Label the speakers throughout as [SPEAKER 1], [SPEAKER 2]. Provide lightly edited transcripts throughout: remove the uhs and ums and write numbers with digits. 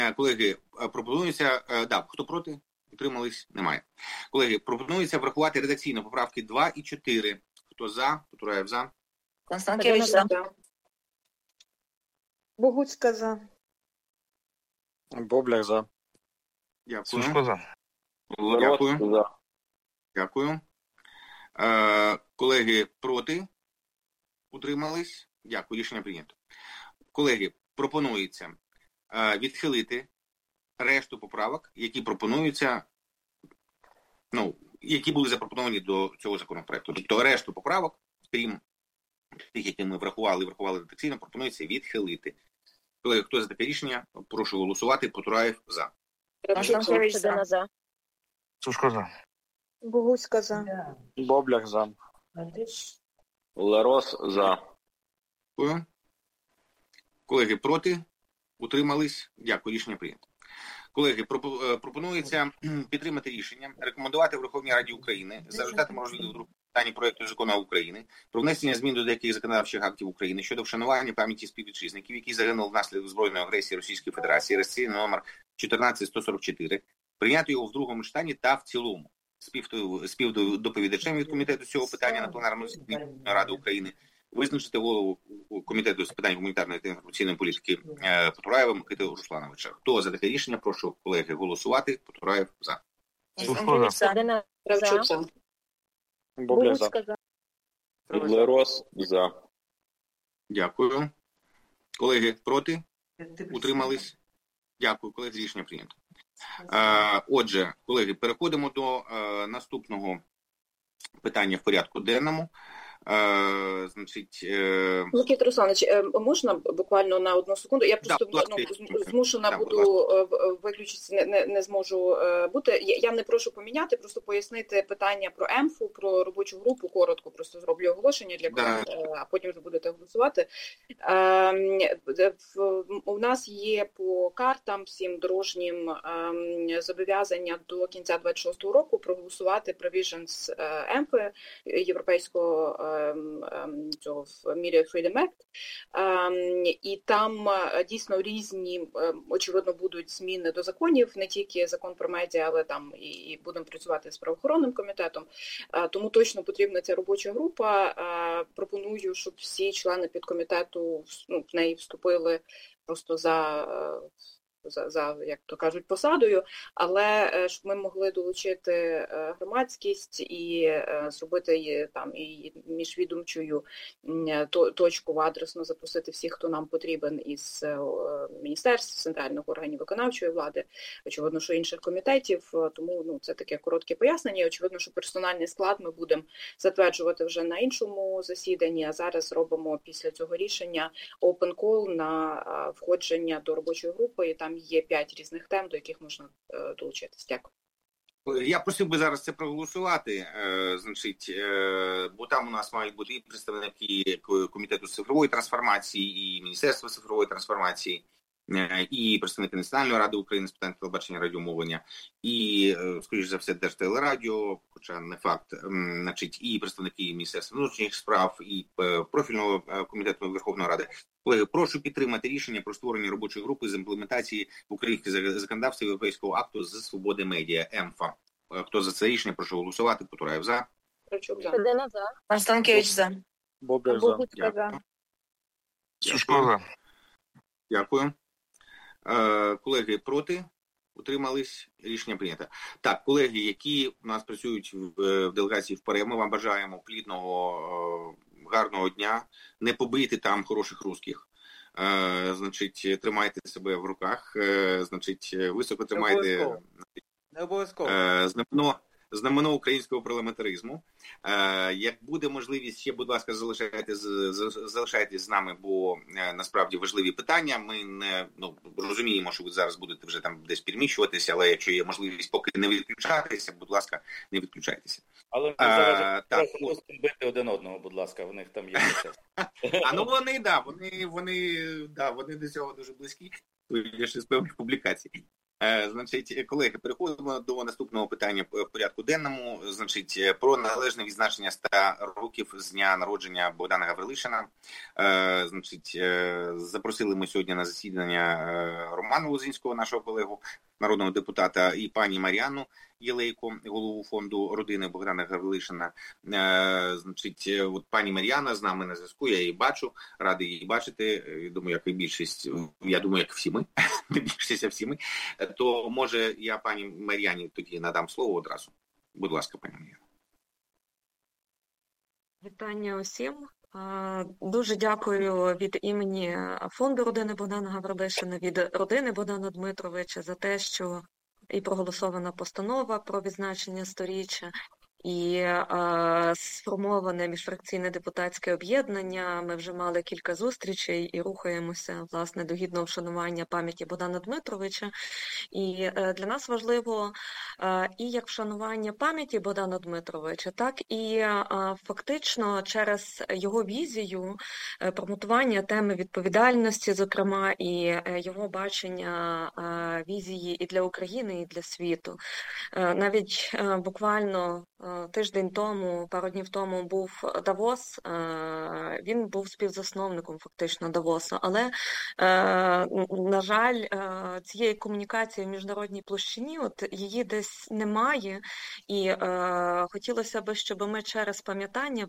[SPEAKER 1] Колеги, пропонується... хто проти? Утримались? Немає. Колеги, пропонується врахувати редакційно поправки 2 і 4. Хто за? Потураєв за.
[SPEAKER 2] Констанкевич за.
[SPEAKER 3] Богуцька за.
[SPEAKER 4] Бобляк за.
[SPEAKER 1] Дякую.
[SPEAKER 5] Сушко за.
[SPEAKER 1] Дякую. Дякую. Колеги, проти? Утримались? Дякую. Рішення прийнято. Колеги, пропонується відхилити решту поправок, які пропонуються, які були запропоновані до цього законопроекту. Тобто решту поправок, крім тих, які ми врахували редакційно, пропонується відхилити. Колеги, хто за таке рішення, прошу голосувати. Потураєв за.
[SPEAKER 2] Констанкевич за.
[SPEAKER 5] Сушко за.
[SPEAKER 3] Богуцька за.
[SPEAKER 4] Бобляк за.
[SPEAKER 6] Ларос за.
[SPEAKER 1] Дякую. Колеги, проти? Утримались? Дякую. Рішення прийнято. Колеги, пропонується підтримати рішення, рекомендувати Верховній Раді України за результатами розгляду другого читання проекту закону України про внесення змін до деяких законодавчих актів України щодо вшанування пам'яті співвітчизників, які загинули внаслідок збройної агресії Російської Федерації, реєстраційний номер 14144, прийняти його в другому читанні та в цілому. Співдоповідачем від комітету з цього питання на пленарному засіданні Ради України визначити голову комітету з питань гуманітарної та інформаційної політики Потураєва Микиту Руслановича. Хто за таке рішення? Прошу, колеги, голосувати. Потураєв за.
[SPEAKER 2] Констанкевич за.
[SPEAKER 3] Кравчук за.
[SPEAKER 4] Бобляк за.
[SPEAKER 3] Богуцька за.
[SPEAKER 6] Ларос за.
[SPEAKER 1] Дякую. Колеги, проти? Утримались? Дякую, колеги, рішення прийнято. Отже, колеги, переходимо до наступного питання в порядку денному.
[SPEAKER 7] Микита Русланович, можна буквально на одну секунду? Я просто змушена буду виключити, не зможу бути. Я не прошу поміняти, просто пояснити питання про ЕМФУ, про робочу групу, коротко просто зроблю оголошення для колег, а потім вже будете голосувати. У нас є по картам всім дорожнім зобов'язання до кінця 26-го року проголосувати Provisions ЕМФи, Європейського цього Media Freedom Act, і там дійсно різні, очевидно, будуть зміни до законів, не тільки закон про медіа, але там і будемо працювати з правоохоронним комітетом, тому точно потрібна ця робоча група. Пропоную, щоб всі члени підкомітету в неї вступили просто за, як то кажуть, посадою, але щоб ми могли долучити громадськість і зробити там і міжвідомчою точку адресно запросити всіх, хто нам потрібен із міністерств, центральних органів виконавчої влади, очевидно, що інших комітетів, тому це таке коротке пояснення. Очевидно, що персональний склад ми будемо затверджувати вже на іншому засіданні, а зараз робимо після цього рішення open call на входження до робочої групи, і там є 5 різних тем, до яких можна долучитись. Дякую.
[SPEAKER 1] Я просив би зараз це проголосувати, бо там у нас мають бути і представники Комітету з цифрової трансформації, і Міністерства цифрової трансформації, і представники Національної ради України з питань телебачення і радіомовлення, і, скоріш за все, Держтелерадіо, хоча не факт, і представники Міністерства внутрішніх справ, і профільного комітету Верховної Ради. Колеги, прошу підтримати рішення про створення робочої групи з імплементації в українське законодавство Європейського акту з свободи медіа ЕМФА. Хто за це рішення, прошу голосувати. Потураєв за.
[SPEAKER 3] Кравчук за.
[SPEAKER 2] Констанкевич за.
[SPEAKER 4] Бобляк за.
[SPEAKER 3] Богуцька за.
[SPEAKER 5] Сушко за.
[SPEAKER 1] Дякую. Колеги, проти? Утримались? Рішення прийнято. Так, колеги, які у нас працюють в делегації в ПАРЄ, ми вам бажаємо плідного, гарного дня, не побити там хороших русських. Тримайте себе в руках, високо тримайте
[SPEAKER 4] Не обов'язково.
[SPEAKER 1] Знамено українського парламентаризму. Як буде можливість, ще, будь ласка, залишайтесь з нами, бо насправді важливі питання. Ми не розуміємо, що ви зараз будете вже там десь переміщуватися, але якщо є можливість поки не відключатися, будь ласка, не відключайтеся.
[SPEAKER 8] Але ми зараз просто бити один одного, будь ласка, в них там є процес.
[SPEAKER 1] Вони до цього дуже близькі, судячи з певних публікацій. Значить, колеги, переходимо до наступного питання в порядку денному. Значить, про належне відзначення 100 років з дня народження Богдана Гаврилишина. Значить, запросили ми сьогодні на засідання Романа Лозинського, нашого колегу, народного депутата, і пані Мар'яну Єлейко, голову фонду родини Богдана Гаврилишина. Значить, от пані Мар'яна з нами на зв'язку, я її бачу, радий її бачити. Думаю, як і більшість, я думаю, як всі ми, не більшість, а всі ми. То, може, я пані Мар'яні тоді надам слово одразу. Будь ласка, пані Мар'яна.
[SPEAKER 9] Вітання усім. Дуже дякую від імені фонду родини Богдана Гаврилишина, від родини Богдана Дмитровича за те, що і проголосована постанова про відзначення 100-річчя, і сформоване міжфракційне депутатське об'єднання. Ми вже мали кілька зустрічей і рухаємося, власне, до гідного вшанування пам'яті Богдана Дмитровича. І для нас важливо і як вшанування пам'яті Богдана Дмитровича, так і фактично через його візію промотування теми відповідальності, зокрема, і його бачення візії і для України, і для світу. Навіть буквально тиждень тому, пару днів тому був Давос, він був співзасновником фактично Давосу, але, на жаль, цієї комунікації в міжнародній площині, от її десь немає, і хотілося б, щоб ми через пам'ятання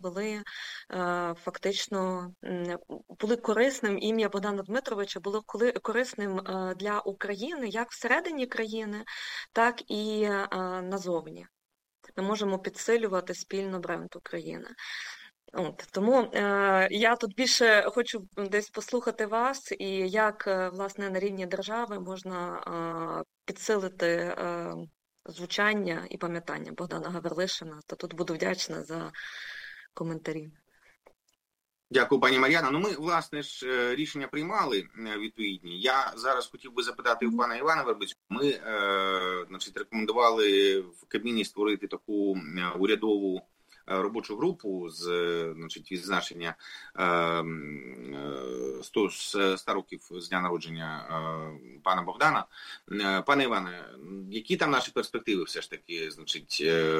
[SPEAKER 9] були корисним, ім'я Богдана Дмитровича було корисним для України, як всередині країни, так і назовні. Ми можемо підсилювати спільно бренд України. Тому я тут більше хочу десь послухати вас, і як, власне, на рівні держави можна підсилити звучання і пам'ятання Богдана Гаврилишина. То тут буду вдячна за коментарі.
[SPEAKER 1] Дякую, пані Мар'яна. Ну, ми, власне ж, рішення приймали відповідні. Я зараз хотів би запитати у пана Івана Вербицького. Ми, значить, рекомендували в Кабміні створити таку урядову робочу групу з, значить, відзначення 100 років з дня народження пана Богдана. Пане Іване, які там наші перспективи все ж таки? Значить,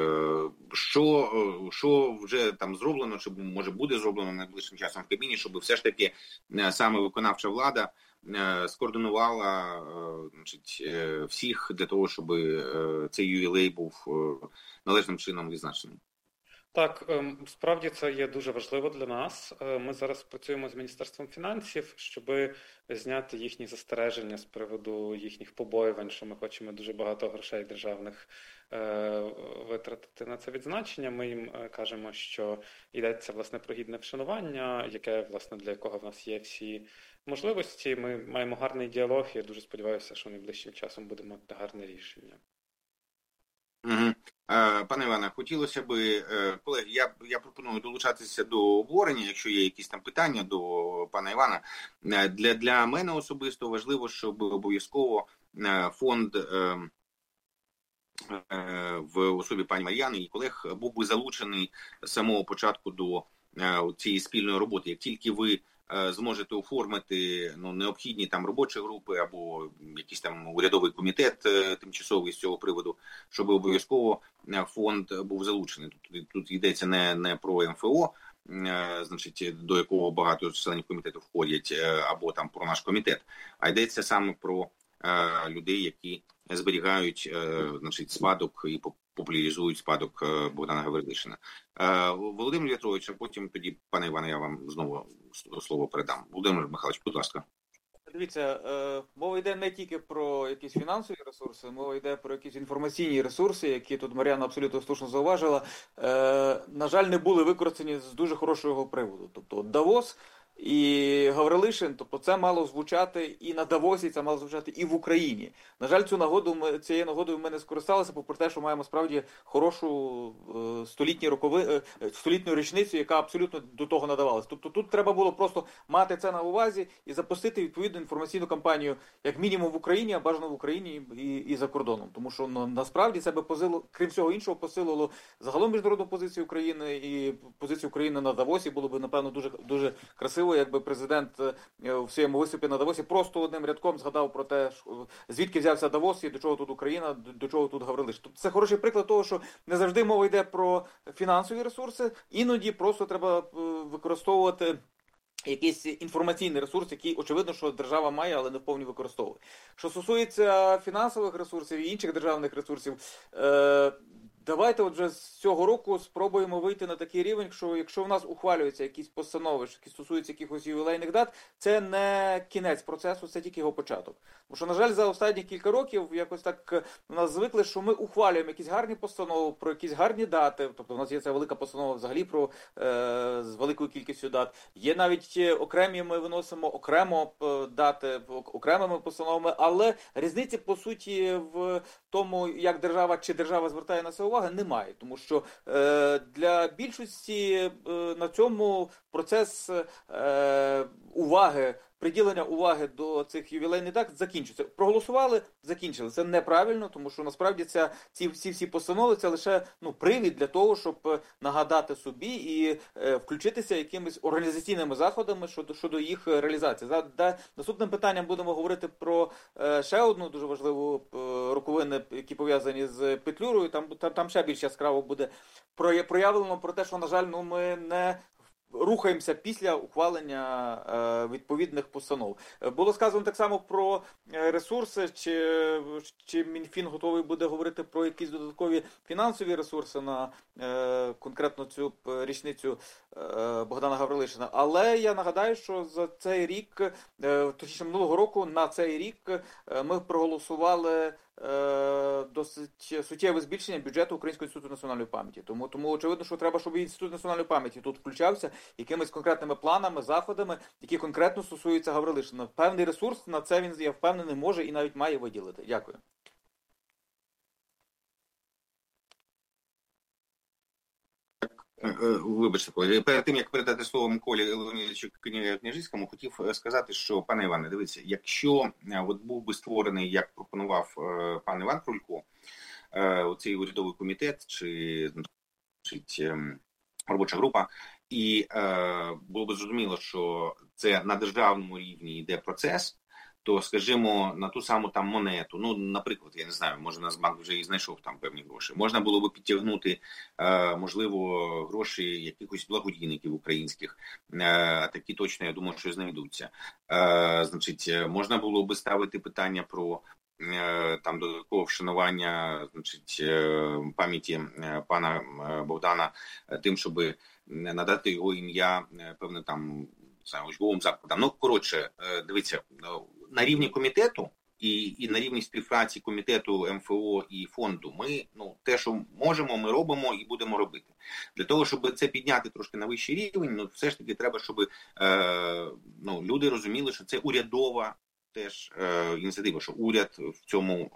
[SPEAKER 1] що вже там зроблено, чи може буде зроблено найближчим часом в Кабміні, щоб все ж таки саме виконавча влада скоординувала, значить, всіх для того, щоб цей ювілей був належним чином відзначений?
[SPEAKER 10] Так, справді це є дуже важливо для нас. Ми зараз працюємо з Міністерством фінансів, щоб зняти їхні застереження з приводу їхніх побоювань, що ми хочемо дуже багато грошей державних витратити на це відзначення. Ми їм кажемо, що йдеться, власне, про гідне вшанування, власне, для якого в нас є всі можливості. Ми маємо гарний діалог, і я дуже сподіваюся, що найближчим часом будемо мати гарне рішення.
[SPEAKER 1] Угу. Пане Іване, хотілося б, колеги, я пропоную долучатися до обговорення, якщо є якісь там питання до пана Івана. Для мене особисто важливо, щоб обов'язково фонд в особі пані Мар'яни і колег був би залучений з самого початку до цієї спільної роботи. Як тільки ви зможете оформити необхідні там робочі групи або якийсь там урядовий комітет тимчасовий з цього приводу, щоб обов'язково фонд був залучений. Тут йдеться не про МФО, значить, до якого багато членів комітету входять, або там про наш комітет, а йдеться саме про людей, які зберігають, значить, спадок і популяризують спадок Богдана Гаврилишина. Володимир В'ятрович, а потім тоді, пане Іване, я вам знову слово передам. Володимир Михайлович, будь ласка.
[SPEAKER 4] Дивіться, мова йде не тільки про якісь фінансові ресурси, мова йде про якісь інформаційні ресурси, які тут Мар'яна абсолютно слушно зауважила, на жаль, не були використані з дуже хорошого приводу. Тобто Давос і Гаврилишин, тобто це мало звучати і на Давосі, це мало звучати і в Україні. На жаль, цією нагодою ми не скористалися, попри те, що маємо справді хорошу столітню річницю, яка абсолютно до того надавалась. Тобто тут треба було просто мати це на увазі і запустити відповідну інформаційну кампанію, як мінімум в Україні, а бажано в Україні і за кордоном. Тому що насправді це би крім всього іншого, посилило загалом міжнародну позицію України, і позицію України на Давосі було б, напевно, дуже, дуже красиво красиво, якби президент в своєму виступі на Давосі просто одним рядком згадав про те, звідки взявся Давос і до чого тут Україна, до чого тут Гаврилиш. Тобто це хороший приклад того, що не завжди мова йде про фінансові ресурси, іноді просто треба використовувати якийсь інформаційний ресурс, який, очевидно, що держава має, але не вповні використовує. Що стосується фінансових ресурсів і інших державних ресурсів, давайте от вже з цього року спробуємо вийти на такий рівень, що якщо в нас ухвалюються якісь постанови, які стосуються якихось ювілейних дат, це не кінець процесу, це тільки його початок. Тому що, на жаль, за останні кілька років якось так у нас звикли, що ми ухвалюємо якісь гарні постанови про якісь гарні дати. Тобто у нас є ця велика постанова взагалі про з великою кількістю дат. Є навіть окремі, ми виносимо окремо дати окремими постановами, але різниці, по суті, в тому, як держава чи держава звертає на це уваги, немає. Тому що для більшості на цьому процес уваги, приділення уваги до цих ювілейних дат закінчується. Проголосували, закінчили. Це неправильно, тому що насправді ці всі постанови це лише привід для того, щоб нагадати собі і включитися якимись організаційними заходами щодо їх реалізації. Наступним питанням будемо говорити про ще одну дуже важливу роковину, які пов'язані з Петлюрою. Там ще більш яскраво буде проявлено про те, що, на жаль, ми не рухаємося після ухвалення відповідних постанов. Було сказано так само про ресурси, чи Мінфін готовий буде говорити про якісь додаткові фінансові ресурси на конкретно цю річницю Богдана Гаврилишина. Але я нагадаю, що за цей рік, точніше минулого року, на цей рік ми проголосували досить суттєве збільшення бюджету Українського інституту національної пам'яті. Тому очевидно, що треба, щоб Інститут національної пам'яті тут включався якимись конкретними планами, заходами, які конкретно стосуються Гаврилишина. Певний ресурс на це він, я впевнений, може і навіть має виділити. Дякую.
[SPEAKER 1] Вибачте, колеги. Перед тим, як передати слово Миколі Леонідовичу Княжицькому, хотів сказати, що, пане Іване, дивіться, якщо от був би створений, як пропонував пан Іван Крулько, цей урядовий комітет чи робоча група, і було б зрозуміло, що це на державному рівні йде процес, то, скажімо, на ту саму там монету, наприклад, я не знаю, може Нацбанк вже і знайшов там певні гроші, можна було би підтягнути, можливо, гроші якихось благодійників українських, такі точно, я думаю, що знайдуться. Значить, можна було би ставити питання про там додаткове вшанування, значить, пам'яті пана Богдана тим, щоб надати його ім'я, певне, там, учбовим закладам. Коротше, дивіться, на рівні комітету і на рівні співпраці комітету МФО і фонду ми, те, що можемо, ми робимо і будемо робити. Для того, щоб це підняти трошки на вищий рівень, все ж таки треба, щоб люди розуміли, що це урядова теж ініціатива, що уряд в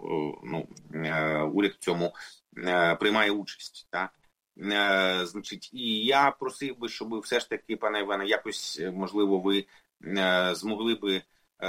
[SPEAKER 1] цьому приймає участь, так? Значить, і я просив би, щоб все ж таки, пане Іване, якось, можливо, ви змогли би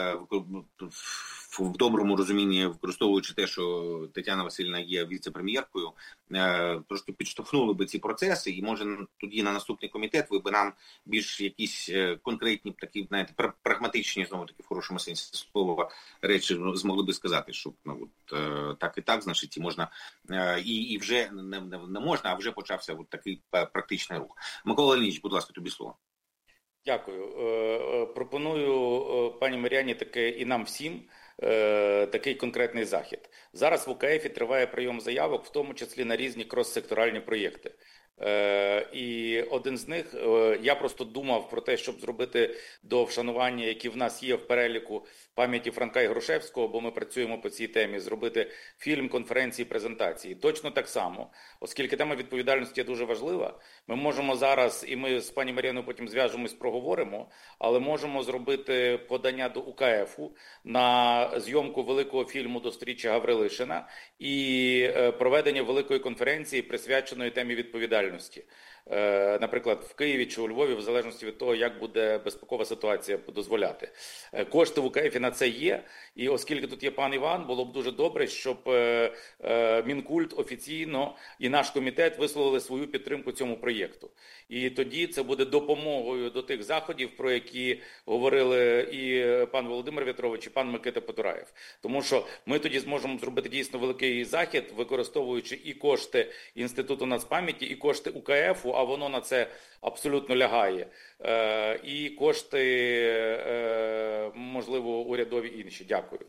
[SPEAKER 1] в доброму розумінні, використовуючи те, що Тетяна Васильівна є віце-прем'єркою, трошки підштовхнули би ці процеси, і може тоді на наступний комітет ви би нам більш якісь конкретні, такі, знаєте, прагматичні, знову таки в хорошому сенсі слова, речі змогли би сказати, що так і так, значить, і можна, і вже не можна, а вже почався такий практичний рух. Микола Леонідович, будь ласка, тобі слово.
[SPEAKER 8] Дякую. Пропоную пані Мар'яні і нам всім такий конкретний захід. Зараз в УКФ триває прийом заявок, в тому числі на різні крос-секторальні проєкти. І один з них, я просто думав про те, щоб зробити до вшанування, які в нас є в переліку пам'яті Франка і Грушевського, бо ми працюємо по цій темі, зробити фільм, конференції, презентації. Точно так само, оскільки тема відповідальності є дуже важлива, ми можемо зараз, і ми з пані Мар'яною потім зв'яжемось, проговоримо, але можемо зробити подання до УКФ-у на зйомку великого фільму до сторіччя Гаврилишина і проведення великої конференції, присвяченої темі відповідальності. Наприклад, в Києві чи у Львові, в залежності від того, як буде безпекова ситуація дозволяти. Кошти в УКФ на це є. І оскільки тут є пан Іван, було б дуже добре, щоб Мінкульт офіційно і наш комітет висловили свою підтримку цьому проєкту. І тоді це буде допомогою до тих заходів, про які говорили і пан Володимир В'ятрович, і пан Микита Потураєв. Тому що ми тоді зможемо зробити дійсно великий захід, використовуючи і кошти Інституту нацпам'яті, і кошти УКФу, а воно на це абсолютно лягає, і кошти, можливо, урядові інші. Дякую.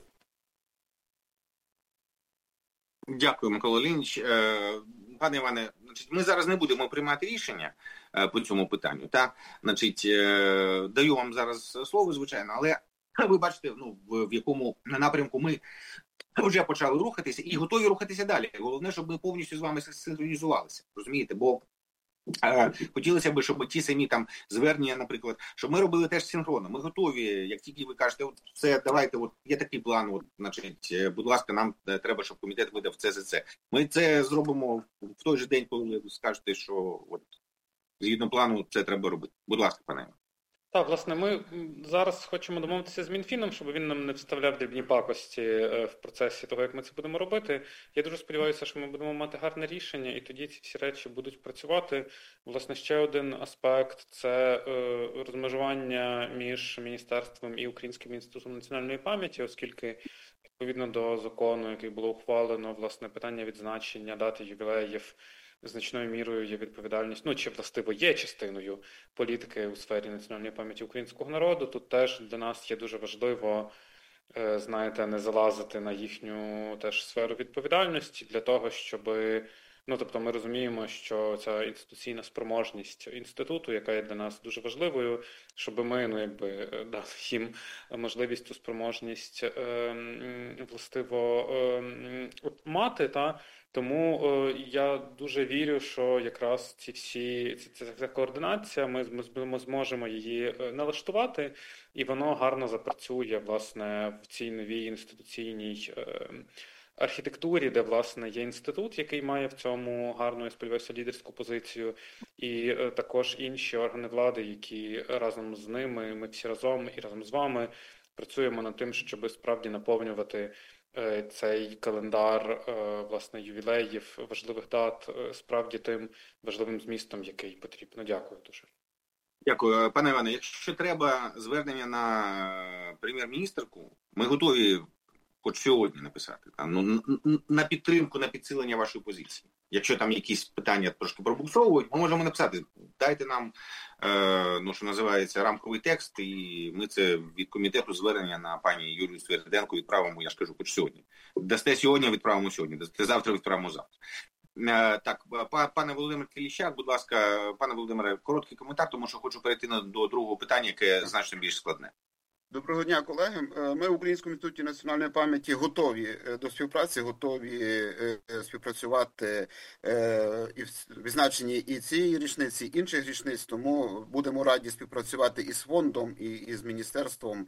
[SPEAKER 1] Дякую, Микола Леонідович. Пане Іване, ми зараз не будемо приймати рішення по цьому питанню. Даю вам зараз слово, звичайно, але ви бачите, в якому напрямку ми вже почали рухатися і готові рухатися далі. Головне, щоб ми повністю з вами синхронізувалися, розумієте? Бо хотілося б, щоб ті самі там звернення, наприклад, щоб ми робили теж синхронно. Ми готові, як тільки ви кажете, все, давайте, є такий план, будь ласка, нам треба, щоб комітет видав це за це. Ми це зробимо в той же день, коли ви скажете, що згідно плану це треба робити. Будь ласка, пане.
[SPEAKER 10] Так, власне, ми зараз хочемо домовитися з Мінфіном, щоб він нам не вставляв дрібні пакості в процесі того, як ми це будемо робити. Я дуже сподіваюся, що ми будемо мати гарне рішення, і тоді ці всі речі будуть працювати. Власне, ще один аспект – це розмежування між міністерством і Українським інститутом національної пам'яті, оскільки відповідно до закону, який було ухвалено, власне, питання відзначення дати ювілеїв значною мірою є відповідальність, чи властиво є частиною політики у сфері національної пам'яті українського народу. Тут теж для нас є дуже важливо, не залазити на їхню теж сферу відповідальності для того, щоб, ми розуміємо, що ця інституційна спроможність інституту, яка є для нас дуже важливою, щоб ми, дали їм можливість цю спроможність властиво мати, Тому я дуже вірю, що якраз ця координація, ми зможемо її налаштувати, і воно гарно запрацює, власне, в цій новій інституційній архітектурі, де, власне, є інститут, який має в цьому гарну, я сподіваюся, лідерську позицію, і також інші органи влади, які разом з ними, ми всі разом і разом з вами працюємо над тим, щоб справді наповнювати цей календар, власне, ювілеїв, важливих дат, справді тим важливим змістом, який потрібно. Дякую дуже.
[SPEAKER 1] Дякую. Пане Іване, якщо треба звернення на прем'єр-міністерку, ми готові хоч сьогодні написати, на підтримку, на підсилення вашої позиції. Якщо там якісь питання трошки пробуксовують, ми можемо написати, дайте нам, що називається, рамковий текст, і ми це від комітету звернення на пані Юлію Сверденко відправимо, я ж кажу, хоч сьогодні. Дасте сьогодні, відправимо сьогодні, дасте завтра, відправимо завтра. Так, пане Володимир Кіліщак, будь ласка, пане Володимире, короткий коментар, тому що хочу перейти до другого питання, яке значно більш складне.
[SPEAKER 11] Доброго дня, колеги. Ми в Українському інституті національної пам'яті готові до співпраці, готові співпрацювати і в відзначенні і цієї річниці, і інших річниць, тому будемо раді співпрацювати і з фондом, і з міністерством,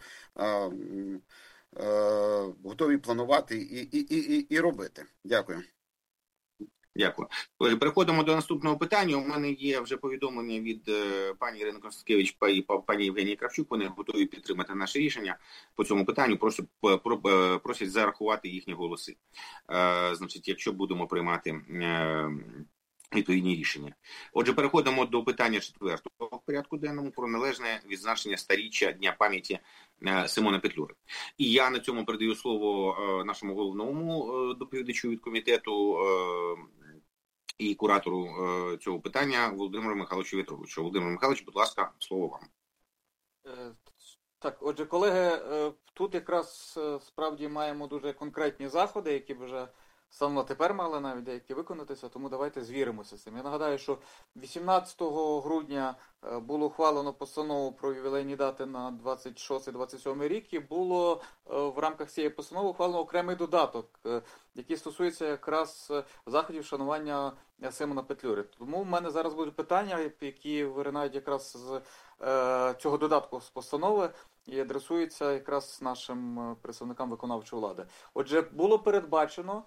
[SPEAKER 11] готові планувати і робити. Дякую.
[SPEAKER 1] Дякую. Переходимо до наступного питання. У мене є вже повідомлення від пані Ірини Констанкевич і пані Євгенії Кравчук. Вони готові підтримати наше рішення по цьому питанню. Просять зарахувати їхні голоси. Якщо будемо приймати відповідні рішення. Отже, переходимо до питання 4-го в порядку денному про належне відзначення сторіччя Дня пам'яті Симона Петлюри. І я на цьому передаю слово нашому головному доповідачу від комітету і куратору цього питання Володимиру Михайловичу В'ятровичу. Володимир Михайлович, будь ласка, слово вам.
[SPEAKER 4] Так, отже, колеги, тут якраз справді маємо дуже конкретні заходи, які б вже саме тепер мали навіть деякі виконатися, тому давайте звіримося з цим. Я нагадаю, що 18 грудня було ухвалено постанову про ювілейні дати на 26-27 рік, і було в рамках цієї постанови ухвалено окремий додаток, який стосується якраз заходів вшанування Симона Петлюри. Тому в мене зараз будуть питання, які виринають якраз з цього додатку з постанови і адресуються якраз нашим представникам виконавчої влади. Отже, було передбачено,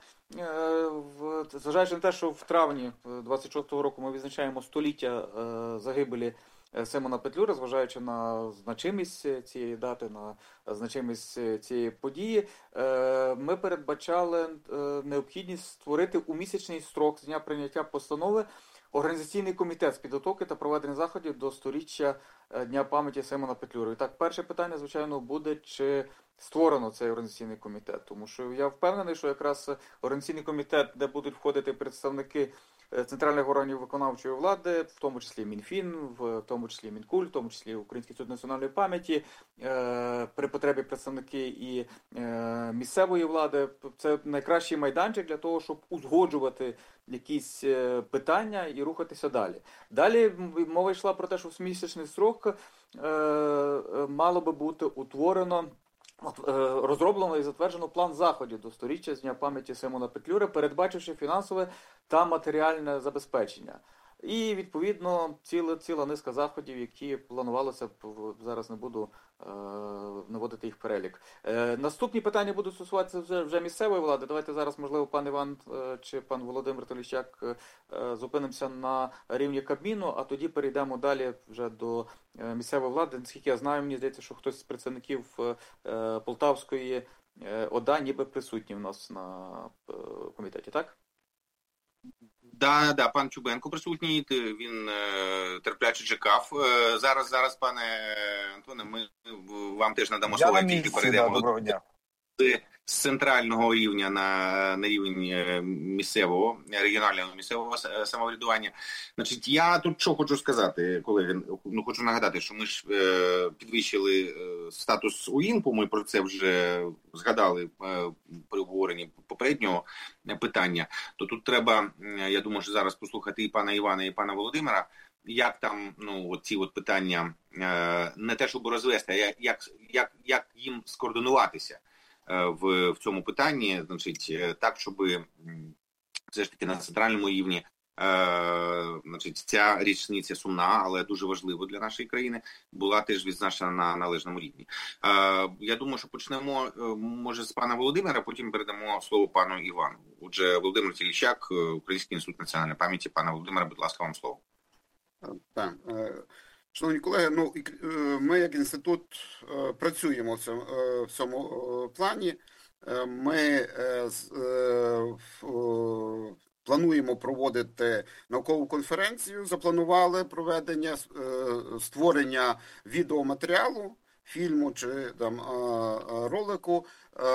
[SPEAKER 4] зважаючи на те, що в травні 26-го року ми відзначаємо століття загибелі Симона Петлюри, зважаючи на значимість цієї дати, на значимість цієї події, ми передбачали необхідність створити у місячний строк з дня прийняття постанови організаційний комітет з підготовки та проведення заходів до 100-річчя Дня пам'яті Симона Петлюри. І так, перше питання, звичайно, буде, чи створено цей організаційний комітет. Тому що я впевнений, що якраз організаційний комітет, де будуть входити представники центральних органів виконавчої влади, в тому числі Мінфін, в тому числі Мінкульт, в тому числі Український інститут національної пам'яті, при потребі представники і місцевої влади. Це найкращий майданчик для того, щоб узгоджувати якісь питання і рухатися далі. Далі мова йшла про те, що в місячний строк мало би бути утворено, розроблено і затверджено план заходів до 100-річчя з Дня пам'яті Симона Петлюри, передбачивши фінансове та матеріальне забезпечення. І, відповідно, ціла низка заходів, які планувалося, зараз не буду наводити їх перелік. Наступні питання будуть стосуватися вже місцевої влади. Давайте зараз, можливо, пан Іван чи пан Володимир Толіщак зупинимося на рівні Кабміну, а тоді перейдемо далі вже до місцевої влади. Наскільки я знаю, мені здається, що хтось з представників Полтавської ОДА ніби присутній в нас на комітеті, так?
[SPEAKER 1] Да, пан Чубенко присутній, він терпляче чекав. Зараз, пане Антоне, ми вам теж надамо слово, тільки перейдемо
[SPEAKER 5] доброго дня.
[SPEAKER 1] З центрального рівня на рівень місцевого, регіонального місцевого самоврядування. Значить, я тут що хочу сказати, колеги, хочу нагадати, що ми ж підвищили статус УІНПу, ми про це вже згадали при обговоренні попереднього питання, то тут треба, я думаю, що зараз послухати і пана Івана, і пана Володимира, як там, ці питання не те, щоб розвести, а як їм скоординуватися в цьому питанні, значить, так, щоб все ж таки на центральному рівні, значить, ця річниця сумна, але дуже важлива для нашої країни, була теж відзначена на належному рівні. Я думаю, що почнемо, може, з пана Володимира, потім передамо слово пану Івану. Отже, Володимир Толіщак, Український інститут національної пам'яті. Пане Володимире, будь ласка, вам слово.
[SPEAKER 11] Так. Шановні колеги, ми як інститут працюємо в цьому плані. Ми плануємо проводити наукову конференцію, запланували проведення, створення відеоматеріалу, фільму чи там ролику,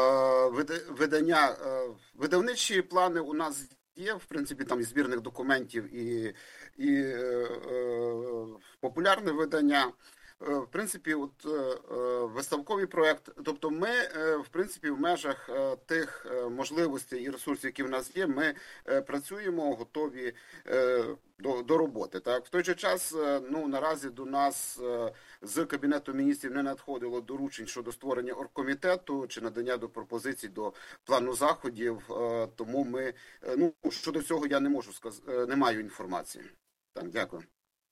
[SPEAKER 11] видавничі плани у нас є, в принципі, там і збірних документів, і популярне видання. В принципі, виставковий проєкт. Тобто ми, в принципі, в межах тих можливостей і ресурсів, які в нас є, ми працюємо, готові до роботи. Так? В той же час, наразі до нас з Кабінету міністрів не надходило доручень щодо створення оргкомітету чи надання до пропозицій до плану заходів, тому ми, щодо цього я не можу сказати, не маю інформації. Так, дякую.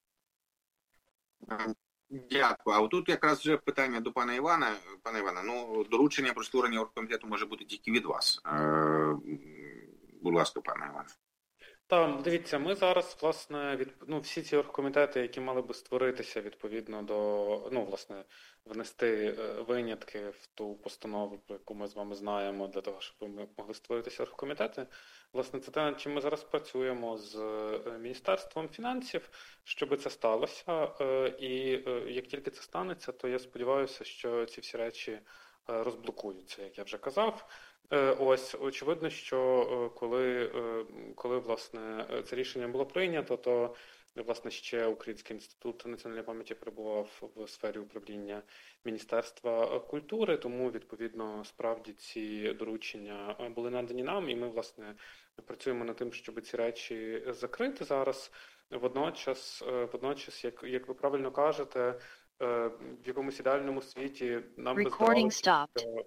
[SPEAKER 1] Дякую. А отут якраз вже питання до пана Івана. Пане Іване, доручення про створення оргкомітету може бути тільки від вас. Будь ласка, пане Іване.
[SPEAKER 10] Так, дивіться, ми зараз, власне, всі ці оргкомітети, які мали би створитися відповідно до, внести винятки в ту постанову, про яку ми з вами знаємо, для того, щоб ми могли створитися оргкомітети. Власне, це те, над чим ми зараз працюємо з Міністерством фінансів, щоб це сталося. І як тільки це станеться, то я сподіваюся, що ці всі речі розблокуються, як я вже казав. Ось, очевидно, що коли власне, це рішення було прийнято, то власне ще Український інститут національної пам'яті перебував в сфері управління Міністерства культури, тому, відповідно, справді ці доручення були надані нам, і ми, власне, працюємо над тим, щоб ці речі закрити зараз. Водночас, як ви правильно кажете, в якомусь ідеальному світі нам би здавалося,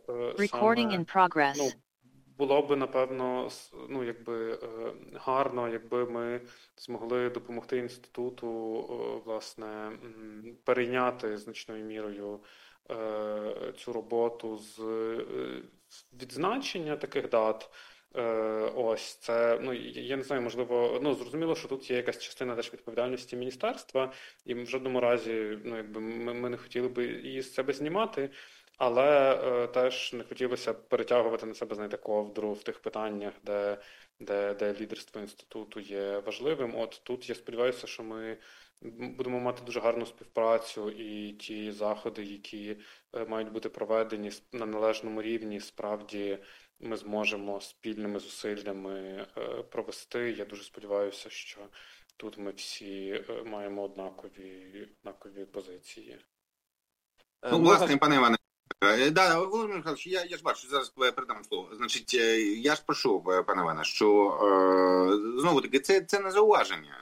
[SPEAKER 10] було б, напевно, гарно, якби ми змогли допомогти інституту, власне, перейняти значною мірою цю роботу з відзначення таких дат. Ось це, я не знаю, можливо, зрозуміло, що тут є якась частина теж відповідальності міністерства, і в жодному разі, ми не хотіли би її з себе знімати, але теж не хотілося перетягувати на себе, знаєте, ковдру в тих питаннях, де лідерство інституту є важливим. От тут я сподіваюся, що ми будемо мати дуже гарну співпрацю, і ті заходи, які мають бути проведені на належному рівні, справді ми зможемо спільними зусиллями провести. Я дуже сподіваюся, що тут ми всі маємо однакові позиції.
[SPEAKER 1] Власне, пане Іване, Володимир Михайлович, я ж бачу, зараз передам слово. Значить, я ж прошу, пане Іване, що знову-таки це не зауваження.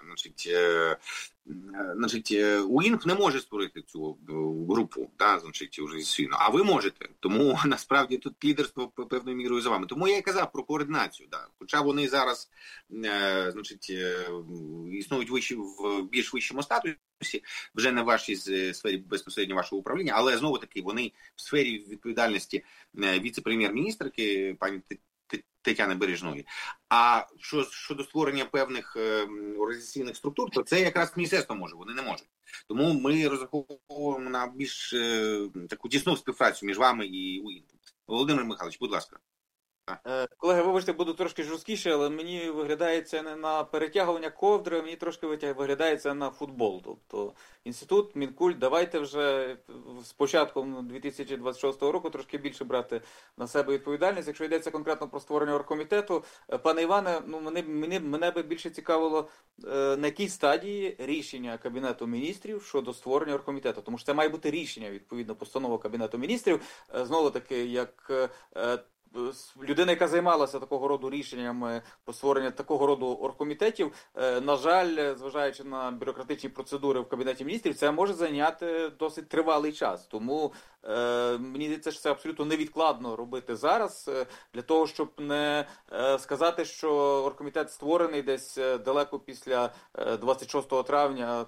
[SPEAKER 1] Значить, УІНФ не може створити цю групу, значить, організаційну, а ви можете. Тому, насправді, тут лідерство певною мірою за вами. Тому я і казав про координацію. Хоча вони зараз, значить, існують в більш вищому статусі, вже не в вашій сфері безпосередньо вашого управління, але, знову-таки, вони в сфері відповідальності віце-прем'єр-міністрки, пані Тетяни Бережної. А щодо створення певних організаційних структур, то це якраз міністерство може, вони не можуть. Тому ми розраховуємо на більш таку тісну співпрацю між вами і УІНФом. Володимир Михайлович, будь ласка.
[SPEAKER 4] Колеги, вибачте, буду трошки жорсткіше, але мені виглядає це не на перетягування ковдри, мені трошки виглядає це на футбол. Тобто інститут, Мінкульт, давайте вже з початком 2026 року трошки більше брати на себе відповідальність. Якщо йдеться конкретно про створення оргкомітету, пане Іване, мене би більше цікавило, на якій стадії рішення Кабінету міністрів щодо створення оргкомітету. Тому що це має бути рішення, відповідно, постанова Кабінету міністрів. Знову-таки, як людина, яка займалася такого роду рішеннями по створенню такого роду оргкомітетів, на жаль, зважаючи на бюрократичні процедури в Кабінеті міністрів, це може зайняти досить тривалий час. Тому мені здається, що це абсолютно невідкладно робити зараз, для того, щоб не сказати, що оргкомітет створений десь далеко після 26 травня,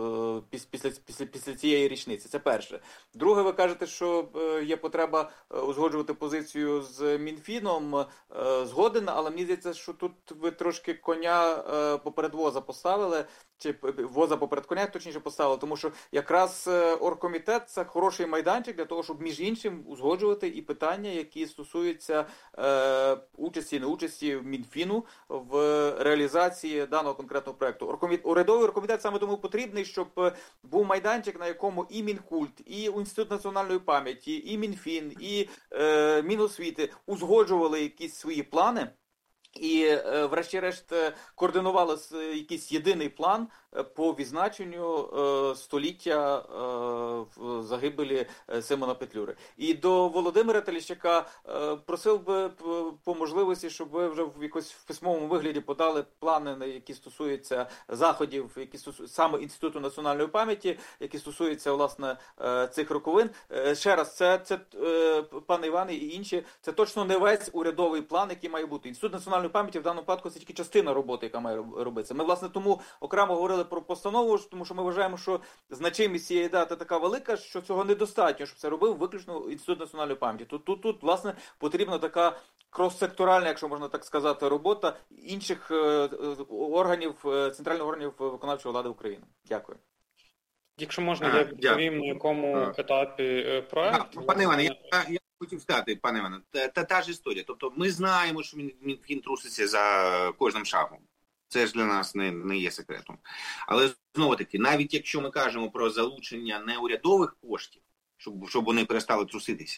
[SPEAKER 4] після цієї річниці. Це перше. Друге, ви кажете, що є потреба узгоджувати позицію з Мінфіном, згоден, але мені здається, що тут ви трошки коня поперед воза поставили, чи воза поперед коня, точніше, поставили, тому що якраз оргкомітет – це хороший майданчик для того, щоб між іншим узгоджувати і питання, які стосуються участі, неучасті Мінфіну в реалізації даного конкретного проєкту. Урядовий оргкомітет саме тому потрібний, щоб був майданчик, на якому і Мінкульт, і Інститут національної пам'яті, і Мінфін, і Міносвіти узгоджували якісь свої плани і, врешті-решт, координували якийсь єдиний план по відзначенню століття загибелі Симона Петлюри. І до Володимира Теліщака просив би по можливості, щоб ви вже в якось в письмовому вигляді подали плани, які стосуються заходів, які стосуються саме Інституту національної пам'яті, які стосуються, власне, цих роковин. Ще раз, це пане Іване і інші, це точно не весь урядовий план, який має бути. Інститут національної пам'яті в даному випадку це тільки частина роботи, яка має робитися. Ми, власне, тому окремо говорили про постанову, тому що ми вважаємо, що значимість цієї дати така велика, що цього недостатньо, щоб це робив виключно Інститут національної пам'яті. Тут, власне, потрібна така крос-секторальна, якщо можна так сказати, робота інших органів, центральних органів виконавчої влади України. Дякую.
[SPEAKER 10] Якщо можна, я відповім, на якому етапі проєкту.
[SPEAKER 1] Пане Іване, я хотів сказати, пане Іване, та ж історія. Тобто ми знаємо, що Мінфін труситься за кожним шагом. Це ж для нас не є секретом. Але, знову-таки, навіть якщо ми кажемо про залучення неурядових коштів, щоб вони перестали труситися,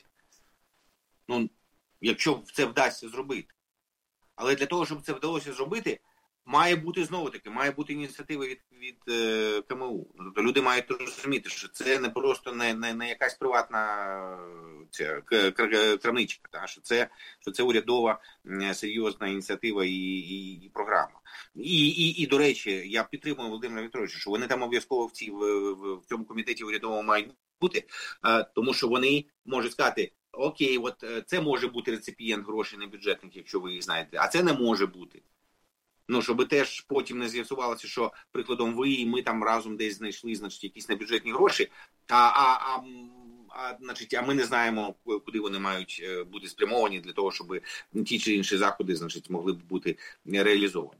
[SPEAKER 1] якщо це вдасться зробити. Але для того, щоб це вдалося зробити, має бути, знову-таки, має бути ініціатива від КМУ. Тобто люди мають розуміти, що це не просто не якась приватна крамничка, що це урядова серйозна ініціатива і програма. І, до речі, я підтримую Володимира Вікторовича, що вони там обов'язково в цьому комітеті урядовому мають бути, тому що вони можуть сказати, окей, от це може бути реципієнт грошей небюджетних, якщо ви їх знаєте, а це не може бути. Щоб теж потім не з'ясувалося, що, прикладом, ви і ми там разом десь знайшли, значить, якісь небюджетні гроші, а а ми не знаємо, куди вони мають бути спрямовані для того, щоб ті чи інші заходи, значить, могли б бути реалізовані.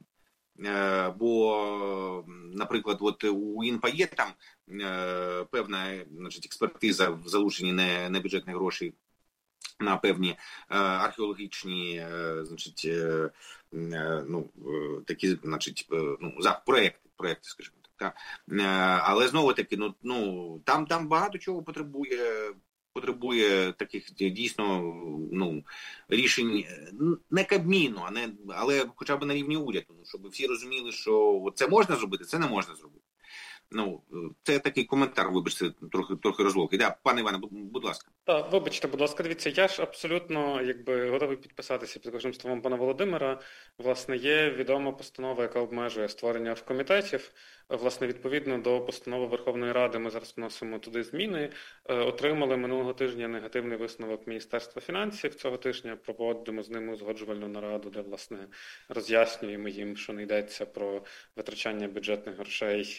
[SPEAKER 1] Бо, наприклад, от у ІНПА є там певна, значить, експертиза в залученні небюджетних грошей на певні археологічні, значить, такі, значить, проекти, скажімо так. Але знову таки, там багато чого потребує таких дійсно рішень не Кабміну, але хоча б на рівні уряду, щоб всі розуміли, що це можна зробити, це не можна зробити. Це такий коментар, вибачте, трохи розлогий. Да, пане Іване, будь ласка.
[SPEAKER 10] Так, вибачте, будь ласка, дивіться, я ж абсолютно готовий підписатися під кожним словом пана Володимира. Власне, є відома постанова, яка обмежує створення оргкомітетів. Власне, відповідно до постанови Верховної Ради ми зараз вносимо туди зміни. Отримали минулого тижня негативний висновок Міністерства фінансів. Цього тижня проводимо з ними узгоджувальну нараду, де, власне, роз'яснюємо їм, що не йдеться про витрачання бюджетних грошей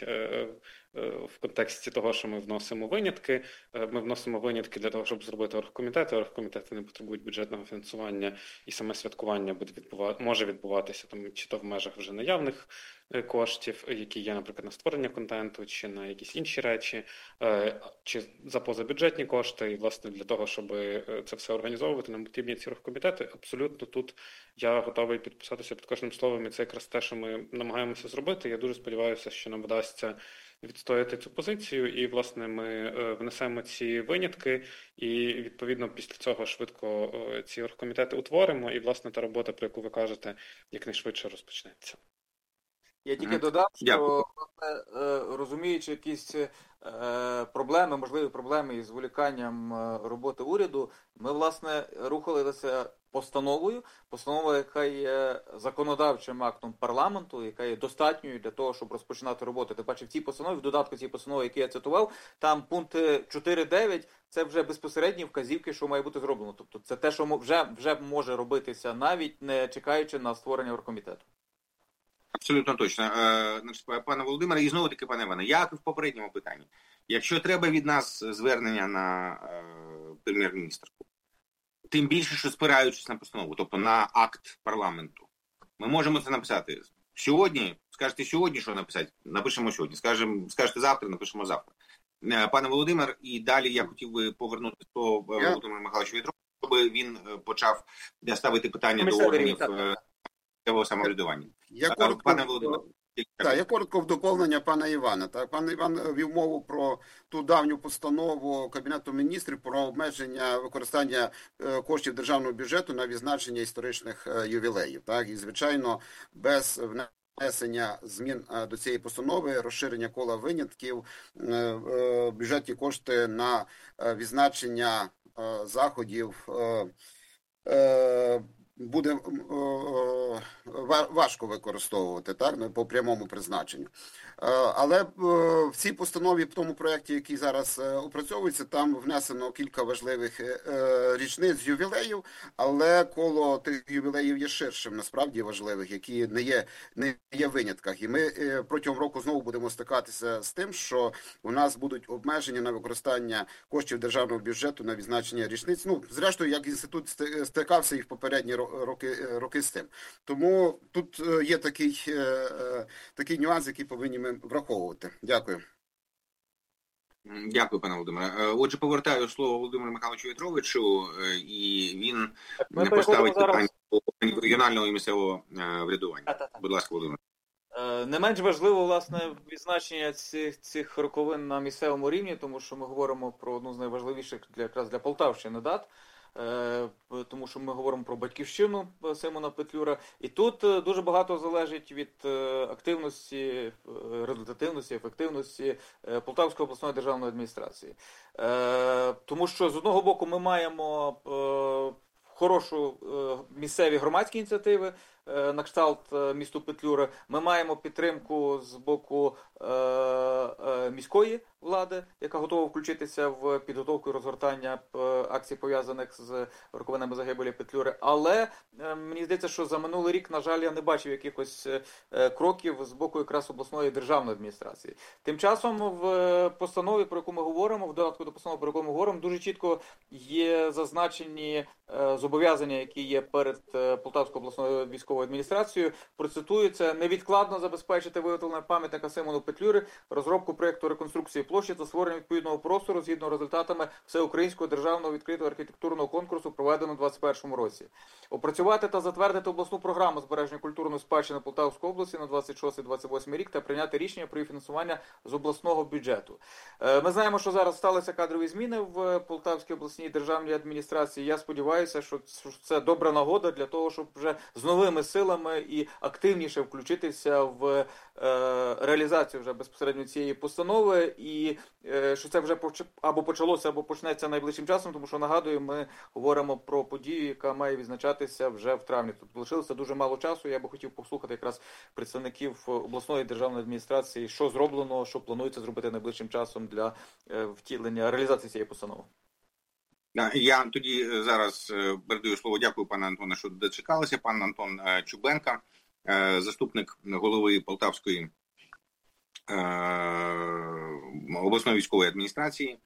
[SPEAKER 10] в контексті того, що ми вносимо винятки. Ми вносимо винятки для того, щоб зробити оргкомітети. Оргкомітети не потребують бюджетного фінансування, і саме святкування може відбуватися там чи то в межах вже наявних коштів, які є, наприклад, на створення контенту, чи на якісь інші речі, чи за позабюджетні кошти. І, власне, для того, щоб це все організовувати, нам потрібні ці оргкомітети. Абсолютно тут я готовий підписатися під кожним словом, і це якраз те, що ми намагаємося зробити. Я дуже сподіваюся, що нам вдасться відстояти цю позицію, і, власне, ми внесемо ці винятки, і, відповідно, після цього швидко ці оргкомітети утворимо, і, власне, та робота, про яку ви кажете, якнайшвидше розпочнеться.
[SPEAKER 4] Я тільки додам, що, власне, розуміючи якісь проблеми, можливі проблеми із зволіканням роботи уряду, ми, власне, рухалися постановою, яка є законодавчим актом парламенту, яка є достатньою для того, щоб розпочинати роботу. Тим паче в цій постанові, в додатку цієї постанови, який я цитував, там пункт 4.9 – це вже безпосередні вказівки, що має бути зроблено. Тобто це те, що вже може робитися, навіть не чекаючи на створення оргкомітету.
[SPEAKER 1] Абсолютно точно. Значить, пане Володимире, і знову таки, пане Іване, як і в попередньому питанні. Якщо треба від нас звернення на прем'єр-міністрку, тим більше, що спираючись на постанову, тобто на акт парламенту, ми можемо це написати сьогодні. Скажете сьогодні, що написати? Напишемо сьогодні. Скажете завтра, напишемо завтра. Пане Володимир, і далі я хотів би повернутися до Володимира Михайловича В'ятровича, щоб він почав ставити питання до органів самоврядування.
[SPEAKER 11] Я коротко в доповнення пана Івана. Так, пан Іван вів мову про ту давню постанову Кабінету міністрів про обмеження використання коштів державного бюджету на відзначення історичних ювілеїв. Так, і, звичайно, без внесення змін до цієї постанови, розширення кола винятків, бюджетні кошти на відзначення заходів буде важко використовувати, так, по прямому призначенню. Але в цій постанові, в тому проєкті, який зараз опрацьовується, там внесено кілька важливих річниць ювілеїв, але коло тих ювілеїв є ширшим, насправді важливих, які не є в винятках. І ми протягом року знову будемо стикатися з тим, що у нас будуть обмеження на використання коштів державного бюджету на відзначення річниць. Ну, зрештою, як інститут стикався і в попередні роки з тим. Тому тут є такий нюанс, який повинні ми враховувати. Дякую.
[SPEAKER 1] Дякую, пане Володимире. Отже, повертаю слово Володимиру Михайловичу В'ятровичу, і він поставить питання по регіонального і місцевого врядування. Будь ласка, Володимир.
[SPEAKER 4] Не менш важливо, власне, відзначення цих роковин на місцевому рівні, тому що ми говоримо про одну з найважливіших якраз для Полтавщини дат, тому що ми говоримо про батьківщину Симона Петлюра. І тут дуже багато залежить від активності, результативності, ефективності Полтавської обласної державної адміністрації. Тому що, з одного боку, ми маємо хорошу місцеві громадські ініціативи на кшталт місту Петлюра. Ми маємо підтримку з боку міської влади, яка готова включитися в підготовку і розгортання акцій, пов'язаних з роковинами загибелі Петлюри. Але мені здається, що за минулий рік, на жаль, я не бачив якихось кроків з боку якраз обласної державної адміністрації. Тим часом в постанові, про яку ми говоримо, в додатку до постанови, про яку ми говоримо, дуже чітко є зазначені зобов'язання, які є перед Полтавською обласною військовою адміністрацією. Процитую: це невідкладно забезпечити виготовлення пам'ятника Симону Петлюри, розробку проєкту реконструкції площі та створення відповідного простору згідно результатами всеукраїнського державного відкритого архітектурного конкурсу, проведеного у 2021 році. Опрацювати та затвердити обласну програму збереження культурної спадщини Полтавської області на 26-28 рік та прийняти рішення про її фінансування з обласного бюджету. Ми знаємо, що зараз сталися кадрові зміни в Полтавській обласній державній адміністрації. Я сподіваюся, що це добра нагода для того, щоб вже з новими силами і активніше включитися в реалізацію вже безпосередньо цієї постанови, і що це вже або почалося, або почнеться найближчим часом, тому що, нагадую, ми говоримо про подію, яка має відзначатися вже в травні. Тобто лишилося дуже мало часу. Я би хотів послухати якраз представників обласної державної адміністрації, що зроблено, що планується зробити найближчим часом для втілення, реалізації цієї постанови.
[SPEAKER 1] Я тоді зараз передаю слово. Дякую, пане Антоне, що дочекалися. Пан Антон Чубенко, заступник голови Полтавської обласної військової адміністрації.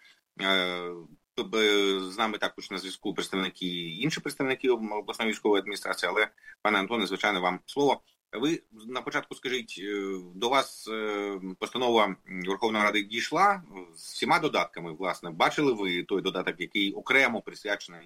[SPEAKER 1] З нами також на зв'язку інші представники обласної військової адміністрації, але, пане Антоне, звичайно, вам слово. Ви на початку скажіть, до вас постанова Верховної Ради дійшла з всіма додатками, власне. Бачили ви той додаток, який окремо присвячений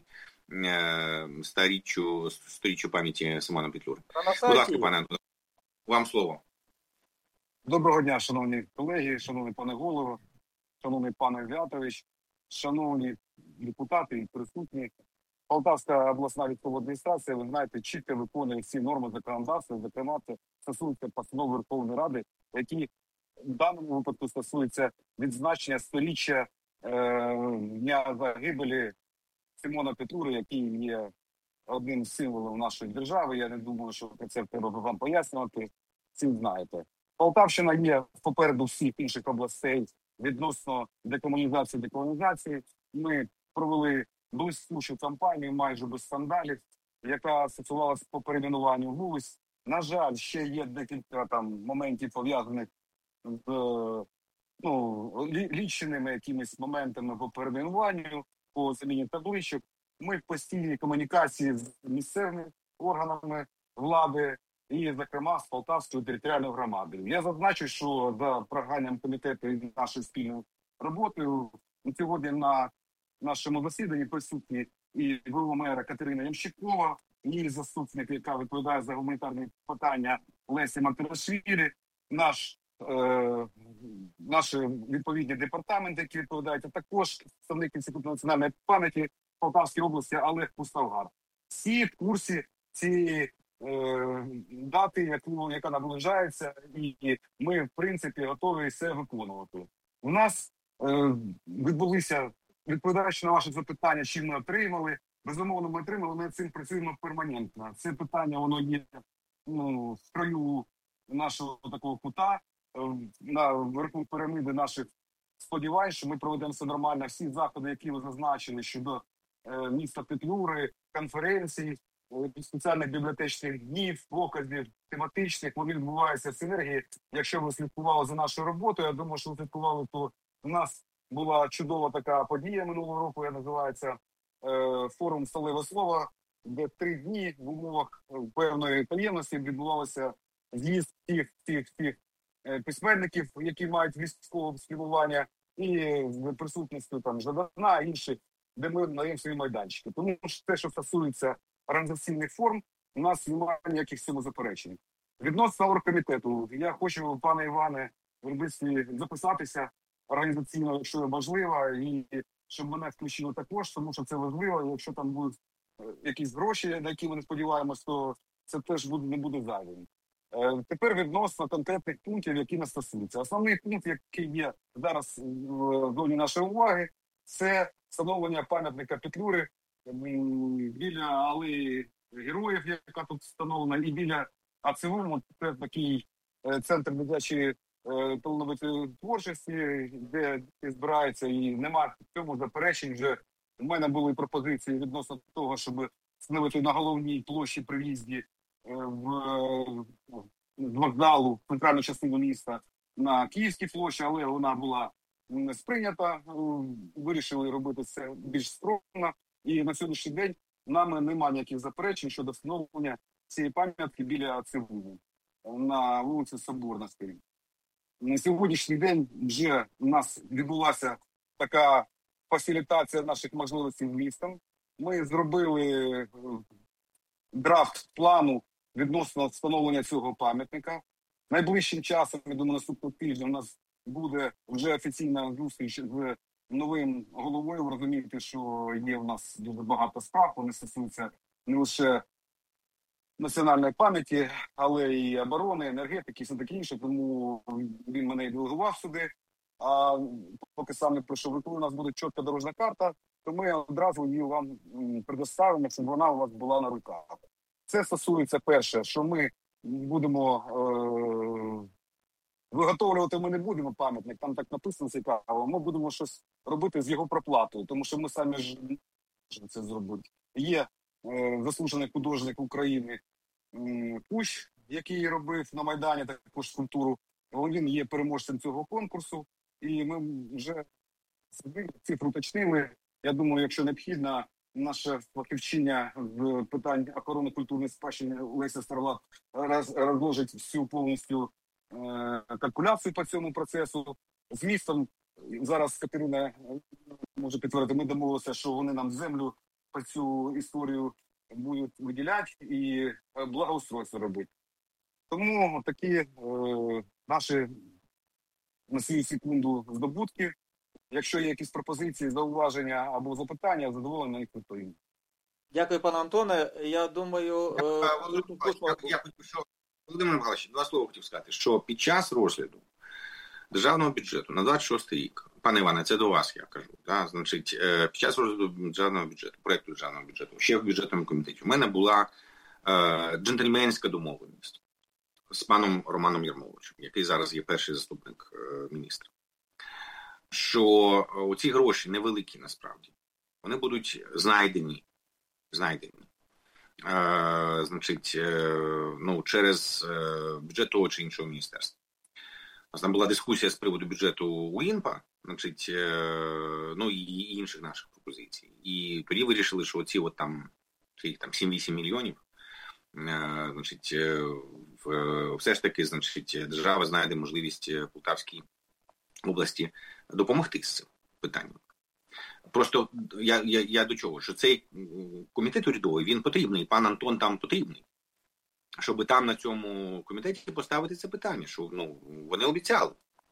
[SPEAKER 1] сторіччю пам'яті Симона Петлюри? Будь ласка, пане Антоне, вам слово.
[SPEAKER 12] Доброго дня, шановні колеги, шановний пане голово, шановний пане Вятович, шановні депутати і присутні. Полтавська обласна військова адміністрація, ви знаєте, чітко виконує всі норми законодавства, зокрема, це стосується постанов Верховної Ради, які в даному випадку стосуються відзначення сторіччя дня загибелі Симона Петлюри, який є одним з символів нашої держави. Я не думаю, що це треба вам пояснювати, всі знаєте. Полтавщина є попереду всіх інших областей відносно декомунізації. Ми провели блискучу кампанію, майже без скандалів, яка стосувалася по перейменуванню вулиць. На жаль, ще є декілька там моментів, пов'язаних з ліченими якимись моментами по перейменуванню, по заміні табличок. Ми в постійній комунікації з місцевими органами влади і, зокрема, з Полтавською територіальною громадою. Я зазначу, що за проханням комітету і нашою спільною роботою сьогодні на нашому засіданні присутні і ВО-мера Катерина Ямщикова, і заступник, яка відповідає за гуманітарні питання, Леся Мартирашвілі, наші відповідні департаменти, які відповідають, а також представник Інституту національної пам'яті Полтавської області Олег Пустовгар. Всі в курсі цієї дати, яка наближається, і ми, в принципі, готові все виконувати. У нас відбулися, відповідаючи на ваші запитання, чим ми отримали, безумовно, ми отримали, ми цим працюємо перманентно. Це питання, воно є в краю нашого такого кута, на верху піраміди наших сподівань, що ми проведемо все нормально. Всі заходи, які ви зазначили щодо міста Петлюри, конференцій, спеціальних бібліотечних днів, показів тематичних, вони відбуваються в синергії. Якщо ви слідкували за нашою роботою, я думаю, що ви слідкували, то у нас була чудова така подія минулого року, яка називається форум «Сталеве слово», де 3 дні в умовах певної таємності відбувалося з'їзд всіх письменників, які мають військове спілкування, і в присутності там Жадана, інших, де ми надаємо свої майданчики. Тому що те, що стосується організаційних форм, у нас немає ніяких цьому заперечень. Відносно оргкомітету, я хочу, пане Іване, записатися організаційно, якщо можливо, і щоб мене включили також, тому що це важливо. Якщо там будуть якісь гроші, на які ми не сподіваємось, то це теж не буде зайвим. Тепер відносно конкретних пунктів, які нас стосуються. Основний пункт, який є зараз в зоні нашої уваги, це встановлення пам'ятника Петлюри біля алеї героїв, яка тут встановлена, і біля АЦУ, це такий центр дитячої талановитої творчості, де збирається, і немає в цьому заперечень. Вже у мене були пропозиції відносно того, щоб встановити на головній площі при в'їзді з вокзалу в центральну частину міста на Київській площі, але вона була не сприйнята. Вирішили робити це більш скромно. І на сьогоднішній день нами немає ніяких заперечень щодо встановлення цієї пам'ятки біля Цивуни на вулиці Соборності. На сьогоднішній день вже у нас відбулася така фасилітація наших можливостей з містом. Ми зробили драфт плану відносно встановлення цього пам'ятника. Найближчим часом, я думаю, наступного тижня у нас буде вже офіційна зустріч з новим головою. Ви розумієте, що є у нас дуже багато справ, вони стосуються не лише національної пам'яті, але і оборони, енергетики, і все таке інше, тому він мене і делегував сюди. А поки сам не прийшов, коли у нас буде чітка дорожня карта, то ми одразу її вам предоставимо, щоб вона у вас була на руках. Це стосується, перше, що ми будемо виготовлювати, ми не будемо пам'ятник, там так написано цікаво, ми будемо щось робити з його проплатою, тому що ми самі ж не можемо це зробити. Є заслужений художник України Кущ, який робив на Майдані також скульптуру. Він є переможцем цього конкурсу, і ми вже цифру уточнили. Я думаю, якщо необхідно, наша фахівчиня з питань охорони культурної спадщини Леся Старлат розложить всю повністю калькуляцію по цьому процесу. З містом зараз Катерина може підтвердити, ми домовилися, що вони нам землю по цю історію будуть виділяти і благоустройство робити. Тому такі наші на цю секунду здобутки. Якщо є якісь пропозиції, зауваження або запитання, задоволений на їх відповім.
[SPEAKER 4] Дякую, пане Антоне. Я думаю...
[SPEAKER 1] Володимир Михайлович, два слова хотів сказати, що під час розгляду державного бюджету на 26 рік, пане Іване, це до вас я кажу, да? Значить, під час розгляду державного бюджету, проєкту державного бюджету, ще в бюджетному комітеті, у мене була джентльменська домовленість з паном Романом Ярмоловичем, який зараз є перший заступник міністра, що ці гроші невеликі насправді, вони будуть знайдені, значить, ну, через бюджет того чи іншого міністерства. У нас там була дискусія з приводу бюджету УІНПа, значить, ну і інших наших пропозицій. І тоді вирішили, що оці от там 7-8 мільйонів, значить, все ж таки, значить, держава знайде можливість Полтавській області допомогти з цим питанням. Просто я до чого? Що цей комітет урядовий, він потрібний, пан Антон там потрібний, щоб там на цьому комітеті поставити це питання, що ну, вони обіцяли.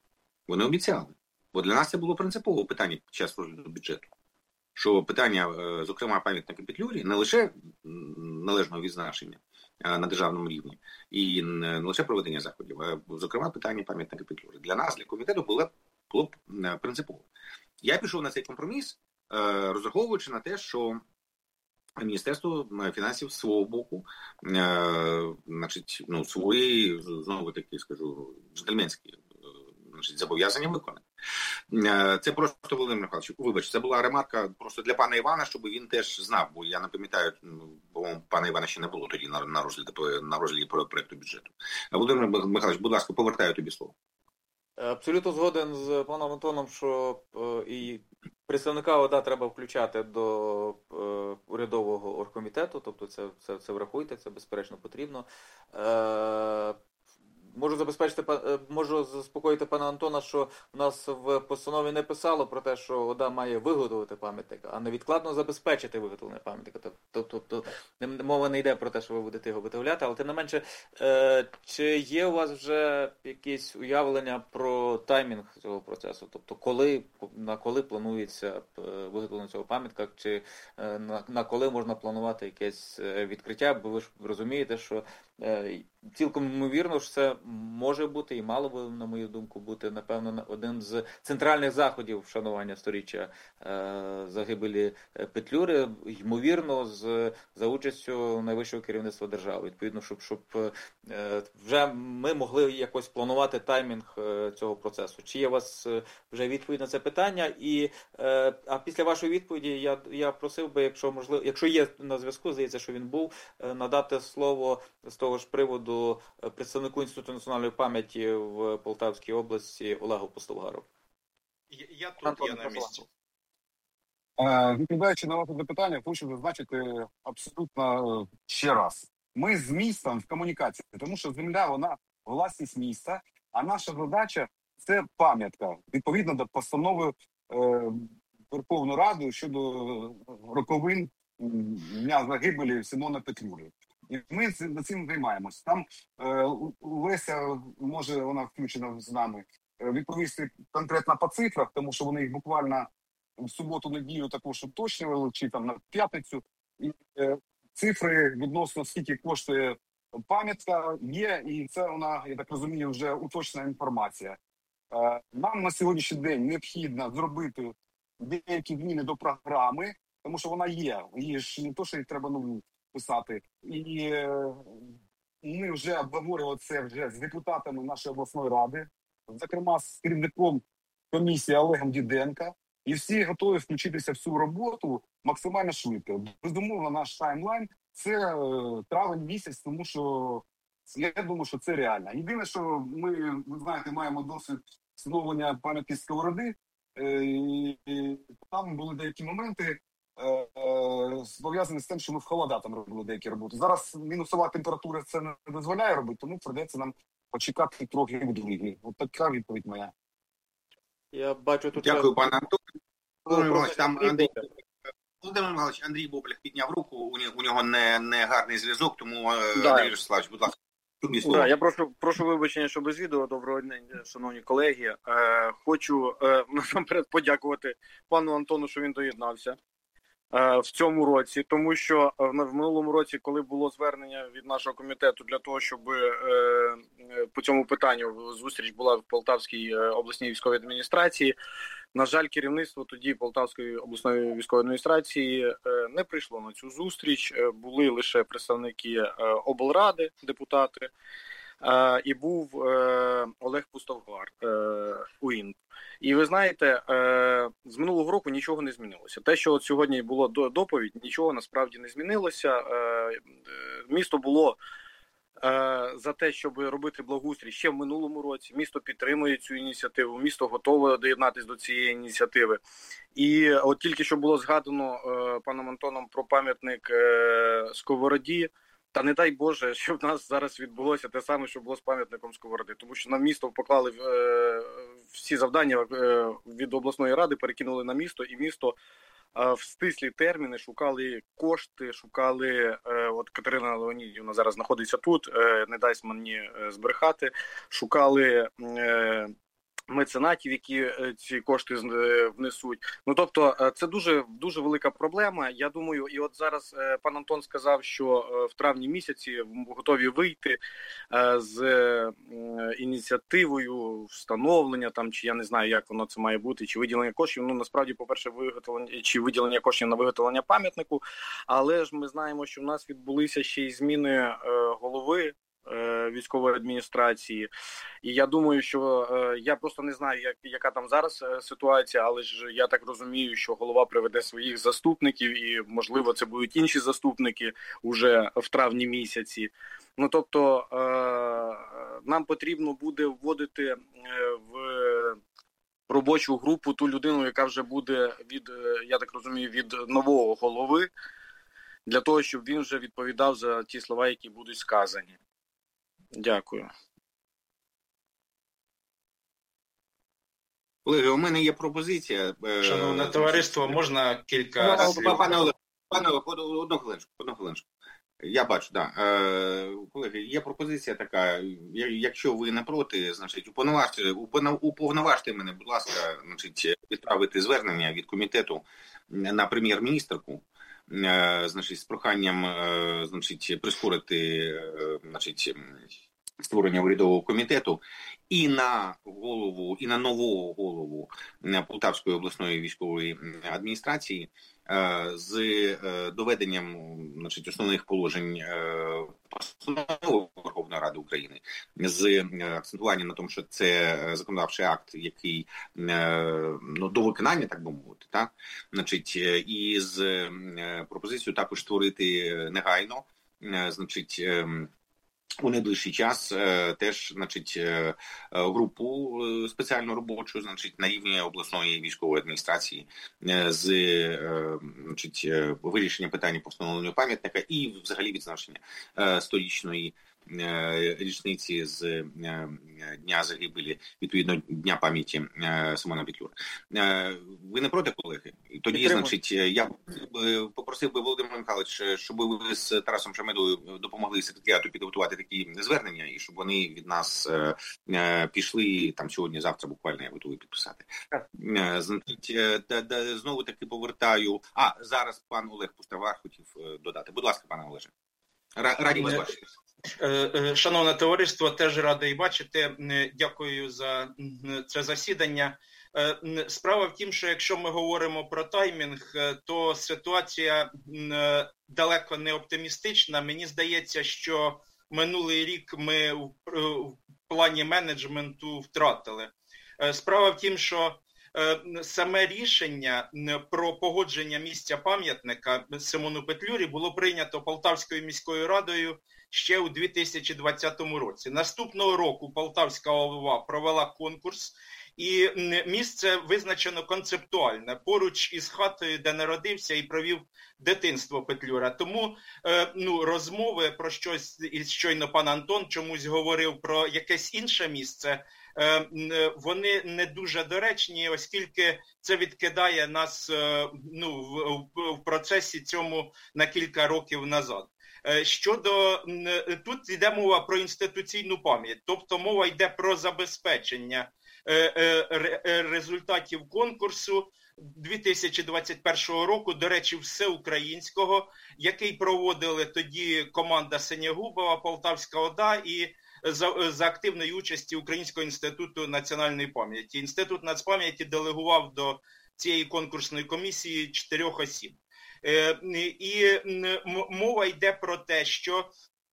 [SPEAKER 1] Бо для нас це було принципове питання під час розгляду бюджету. Що питання, зокрема, пам'ятника Петлюрі, не лише належного відзначення на державному рівні і не лише проведення заходів, а, зокрема, питання пам'ятника Петлюрі. Для нас, для комітету, було принципово. Я пішов на цей компроміс, розраховуючи на те, що Міністерство фінансів з свого боку, значить, ну, свої, знову таки скажу, джентльменські, значить, зобов'язання виконати. Це просто, Володимир Михайлович, вибач, це була ремарка просто для пана Івана, щоб він теж знав, бо я не пам'ятаю, бо пана Івана ще не було тоді на розгляді проєкту бюджету. Володимир Михайлович, будь ласка, повертаю тобі слово.
[SPEAKER 4] Абсолютно згоден з паном Антоном, що і представника ОДА треба включати до урядового оргкомітету, тобто це врахуйте, це безперечно потрібно. Можу заспокоїти пана Антона, що у нас в постанові не писало про те, що ОДА має виготовити пам'ятник, а невідкладно забезпечити виготовлення пам'ятника. Тобто мова не йде про те, що ви будете його виготовляти, але тим не менше, чи є у вас вже якісь уявлення про таймінг цього процесу? Тобто на коли планується виготовлення цього пам'ятника, чи на коли можна планувати якесь відкриття? Бо ви ж розумієте, що Цілком ймовірно, що це може бути і мало би, на мою думку, бути, напевно, один з центральних заходів вшанування сторіччя загибелі Петлюри, ймовірно, за участю найвищого керівництва держави. Відповідно, щоб вже ми могли якось планувати таймінг цього процесу. Чи є у вас вже відповідь на це питання? А після вашої відповіді я просив би, якщо є на зв'язку, здається, що він був, надати слово з того ж приводу представнику Інституту національної пам'яті в Полтавській області Олегу Постовгару.
[SPEAKER 13] Я тут, я на місці.
[SPEAKER 12] Відповідаючи на ваше запитання, хочу зазначити абсолютно ще раз. Ми з містом в комунікації, тому що земля, вона власність міста, а наша задача – це пам'ятка, відповідно до постанови Верховної Ради щодо роковин дня загибелі Симона Петлюри. І ми над цим займаємося. Там Леся, може вона включена з нами, відповісти конкретно по цифрах, тому що вони їх буквально в суботу-неділю також уточнювали, чи там на п'ятницю. І цифри відносно скільки коштує пам'ятка є, і це вона, я так розумію, вже уточнена інформація. Нам на сьогоднішній день необхідно зробити деякі зміни до програми, тому що вона є. Її ж не то, що їх треба нову писати. І ми вже обговорювали це вже з депутатами нашої обласної ради, зокрема з керівником комісії Олегом Діденко. І всі готові включитися в цю роботу максимально швидко. Безумовно, наш таймлайн – це травень місяць, тому що я думаю, що це реально. Єдине, що ми, ви знаєте, маємо досвід встановлення пам'ятки Сковороди. І там були деякі моменти, пов'язані з тим, що ми в холода там робили деякі роботи. Зараз мінусова температура це не дозволяє робити, тому прийдеться нам почекати трохи відлиги. От така відповідь моя.
[SPEAKER 4] Я бачу тут...
[SPEAKER 1] Дякую, пане Антон. Володимир Михайлович, Андрій Боблях підняв руку, у нього не гарний зв'язок, тому Андрій Ростиславович, будь ласка.
[SPEAKER 14] Да, я прошу вибачення, що без відео. Доброго дня, шановні колеги. Хочу насамперед подякувати пану Антону, що він доєднався в цьому році, тому що в минулому році, коли було звернення від нашого комітету для того, щоб по цьому питанню зустріч була в Полтавській обласній військовій адміністрації, на жаль, керівництво тоді Полтавської обласної військової адміністрації не прийшло на цю зустріч, були лише представники облради, депутати, і був Олег Пустовгар, УІН. І ви знаєте, з минулого року нічого не змінилося. Те, що от сьогодні було доповідь, нічого насправді не змінилося. Місто було за те, щоб робити благоустрій ще в минулому році. Місто підтримує цю ініціативу, місто готове доєднатися до цієї ініціативи. І от тільки що було згадано паном Антоном про пам'ятник Сковороді. Та не дай Боже, щоб в нас зараз відбулося те саме, що було з пам'ятником Сковороди. Тому що на місто поклали всі завдання від обласної ради, перекинули на місто, і місто в стислі терміни шукали кошти, шукали, от Катерина Леонідівна зараз знаходиться тут, не дасть мені збрехати, шукали меценатів, які ці кошти внесуть. Ну, тобто, це дуже, дуже велика проблема. Я думаю, і от зараз пан Антон сказав, що в травні місяці готові вийти з ініціативою встановлення, там, чи я не знаю, як воно це має бути, чи виділення коштів. Ну, насправді, по-перше, виготовлення, чи виділення коштів на виготовлення пам'ятнику, але ж ми знаємо, що в нас відбулися ще й зміни голови військової адміністрації. І я думаю, що я просто не знаю, яка там зараз ситуація, але ж я так розумію, що голова приведе своїх заступників і, можливо, це будуть інші заступники уже в травні місяці. Ну, тобто, нам потрібно буде вводити в робочу групу ту людину, яка вже буде від, я так розумію, від нового голови, для того, щоб він вже відповідав за ті слова, які будуть сказані. Дякую.
[SPEAKER 1] Колеги, у мене є пропозиція.
[SPEAKER 13] Шановне товариство, можна кілька слів?
[SPEAKER 1] Пане Олег, одну хвилинку. Я бачу, да. Колеги, є пропозиція така, якщо ви не проти, значить, уповноважте мене, будь ласка, значить, відправити звернення від комітету на прем'єр-міністерку значить, з проханням, значить, прискорити, значить, створення урядового комітету і на голову, і на нового голову Полтавської обласної військової адміністрації з доведенням, значить, основних положень постанови Верховної Ради України, з акцентуванням на тому, що це законодавчий акт, який, ну, до виконання, так би мовити, так? Значить, і з пропозицією також створити негайно, значить, у найближчий час теж, значить, групу спеціально робочу, значить, на рівні обласної військової адміністрації з, значить, вирішення питання по встановленню пам'ятника і взагалі відзначення 100-річної річниці з дня загибелі, відповідно, Дня пам'яті Симона Петлюри. Ви не проти, колеги? Тоді, значить, я попросив би, Володимир Михайлович, щоб ви з Тарасом Шамедою допомогли секретаріату підготувати такі звернення, і щоб вони від нас пішли там сьогодні-завтра, буквально я готовий підписати. Значить, знову таки повертаю. Зараз пан Олег Пустовар хотів додати. Будь ласка, пане Олеже. Раді вас бачити.
[SPEAKER 13] Шановне товариство, теж радий бачити. Дякую за це засідання. Справа в тім, що якщо ми говоримо про таймінг, то ситуація далеко не оптимістична. Мені здається, що минулий рік ми в плані менеджменту втратили. Справа в тім, що саме рішення про погодження місця пам'ятника Симону Петлюрі було прийнято Полтавською міською радою ще у 2020 році. Наступного року Полтавська ОВА провела конкурс, і місце визначено концептуальне, поруч із хатою, де народився і провів дитинство Петлюра. Тому розмови про щось, і щойно пан Антон чомусь говорив про якесь інше місце, вони не дуже доречні, оскільки це відкидає нас в процесі цьому на кілька років назад. Тут йде мова про інституційну пам'ять, тобто мова йде про забезпечення результатів конкурсу 2021 року, до речі, всеукраїнського, який проводили тоді команда Синягубова, Полтавська ОДА і за активної участі Українського інституту національної пам'яті. Інститут нацпам'яті делегував до цієї конкурсної комісії 4 осіб. І мова йде про те, що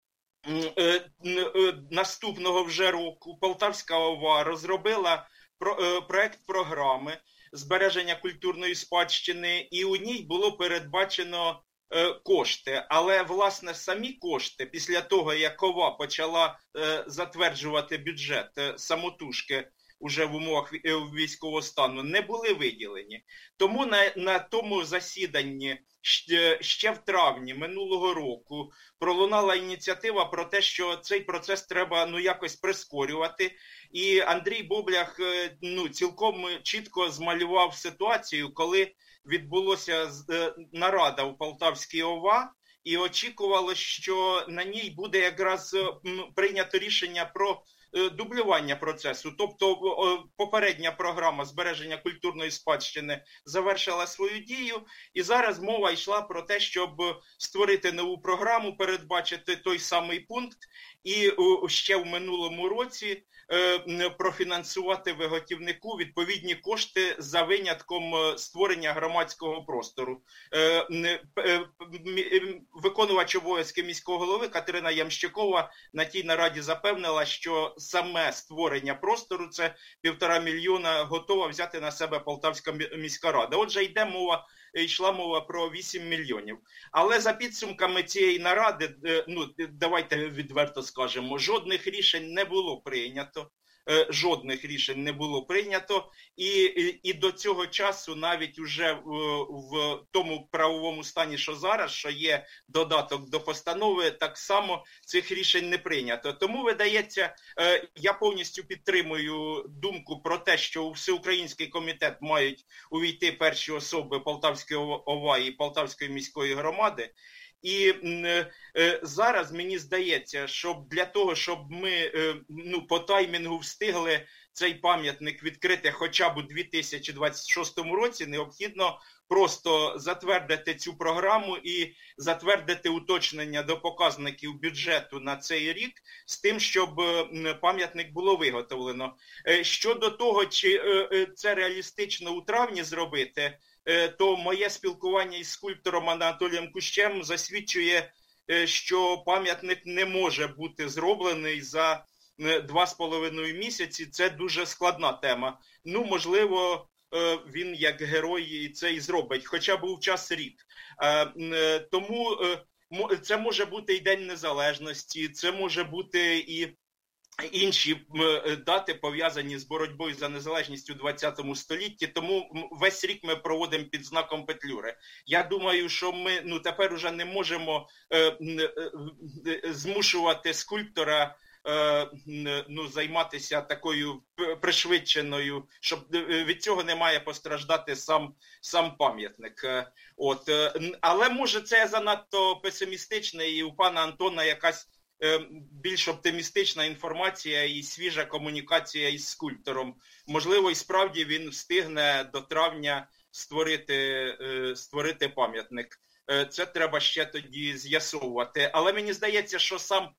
[SPEAKER 13] наступного вже року Полтавська ОВА розробила проект програми збереження культурної спадщини, і у ній було передбачено кошти. Але, власне, самі кошти, після того, як ОВА почала затверджувати бюджет самотужки уже в умовах військового стану, не були виділені. Тому на тому засіданні ще в травні минулого року пролунала ініціатива про те, що цей процес треба якось прискорювати. І Андрій Боблях цілком чітко змалював ситуацію, коли відбулося нарада у Полтавській ОВА, і очікувало, що на ній буде якраз прийнято рішення про дублювання процесу. Тобто попередня програма збереження культурної спадщини завершила свою дію, і зараз мова йшла про те, щоб створити нову програму, передбачити той самий пункт і ще в минулому році профінансувати виготівнику відповідні кошти за винятком створення громадського простору. Виконувач обов'язки міського голови Катерина Ямщикова на тій нараді запевнила, що саме створення простору, це 1,5 мільйона, готова взяти на себе Полтавська міська рада. Отже, йшла мова про 8 мільйонів. Але за підсумками цієї наради, давайте відверто скажемо, жодних рішень не було прийнято. І до цього часу навіть уже в тому правовому стані, що зараз, що є додаток до постанови, так само цих рішень не прийнято. Тому, видається, я повністю підтримую думку про те, що у всеукраїнський комітет мають увійти перші особи Полтавської ОВА і Полтавської міської громади. І зараз мені здається, що для того, щоб ми по таймінгу встигли цей пам'ятник відкрити хоча б у 2026 році, необхідно просто затвердити цю програму і затвердити уточнення до показників бюджету на цей рік з тим, щоб пам'ятник було виготовлено. Щодо того, чи це реалістично у травні зробити, то моє спілкування із скульптором Анатолієм Кущем засвідчує, що пам'ятник не може бути зроблений за 2,5 місяці. Це дуже складна тема. Можливо, він як герой це і зробить, хоча б у час рік. Тому це може бути і День Незалежності, це може бути і інші дати, пов'язані з боротьбою за незалежність у 20 столітті, тому весь рік ми проводимо під знаком Петлюри. Я думаю, що ми тепер уже не можемо змушувати скульптора займатися такою пришвидшеною, щоб від цього не має постраждати сам пам'ятник. Але може це занадто песимістично, і у пана Антона якась більш оптимістична інформація і свіжа комунікація із скульптором. Можливо, і справді він встигне до травня створити пам'ятник. Це треба ще тоді з'ясовувати. Але мені здається, що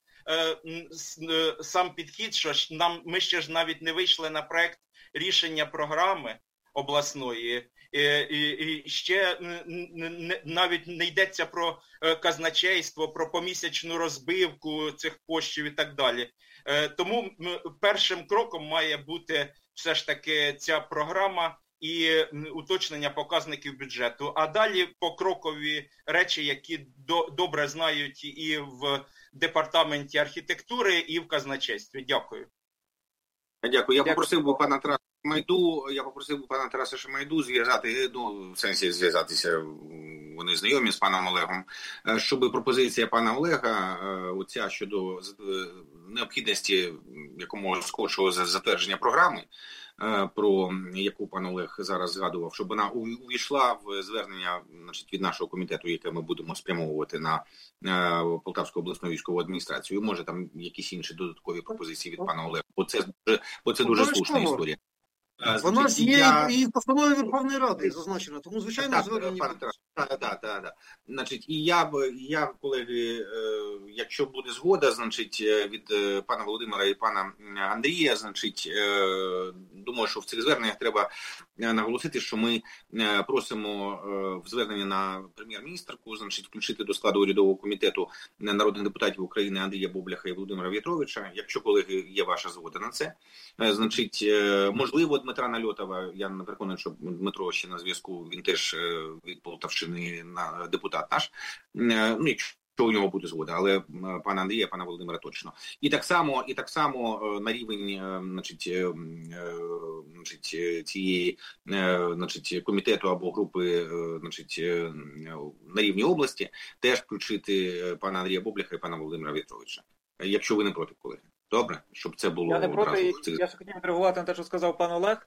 [SPEAKER 13] сам підхід, що ми ще ж навіть не вийшли на проект рішення програми обласної, і ще навіть не йдеться про казначейство, про помісячну розбивку цих коштів і так далі. Тому першим кроком має бути все ж таки ця програма і уточнення показників бюджету. А далі покрокові речі, які добре знають і в департаменті архітектури, і в казначействі. Дякую.
[SPEAKER 1] Дякую. Я попросив би пана Тараса Шамайду зв'язати, в сенсі зв'язатися, вони знайомі з паном Олегом, щоб пропозиція пана Олега, оця щодо необхідності якомога скоршого затвердження програми, про яку пан Олег зараз згадував, щоб вона увійшла в звернення, від нашого комітету, яке ми будемо спрямовувати на Полтавську обласну військову адміністрацію. Може там якісь інші додаткові пропозиції від пана Олега, бо це дуже слушна історія.
[SPEAKER 15] Вона ж є і в постанові Верховної Ради зазначена, тому, звичайно, звернення.
[SPEAKER 1] Так. І я, колеги, якщо буде згода, від пана Володимира і пана Андрія, думаю, що в цих зверненнях треба наголосити, що ми просимо в звернення на прем'єр-міністерку, включити до складу урядового комітету народних депутатів України Андрія Бобляха і Володимира В'ятровича. Якщо, колеги, є ваша згода на це, можливо, Дмитра Нальотова, я не переконаний, що Дмитро ще на зв'язку, він теж від Полтавщини депутат наш, якщо у нього буде згода, але пана Андрія, пана Володимира точно. І так само на рівень цієї комітету або групи на рівні області теж включити пана Андрія Бобляха і пана Володимира В'ятровича. Якщо ви не проти, колеги. Добре, щоб це було.
[SPEAKER 4] Я не проти, я ще хотів відреагувати на те, що сказав пан Олег.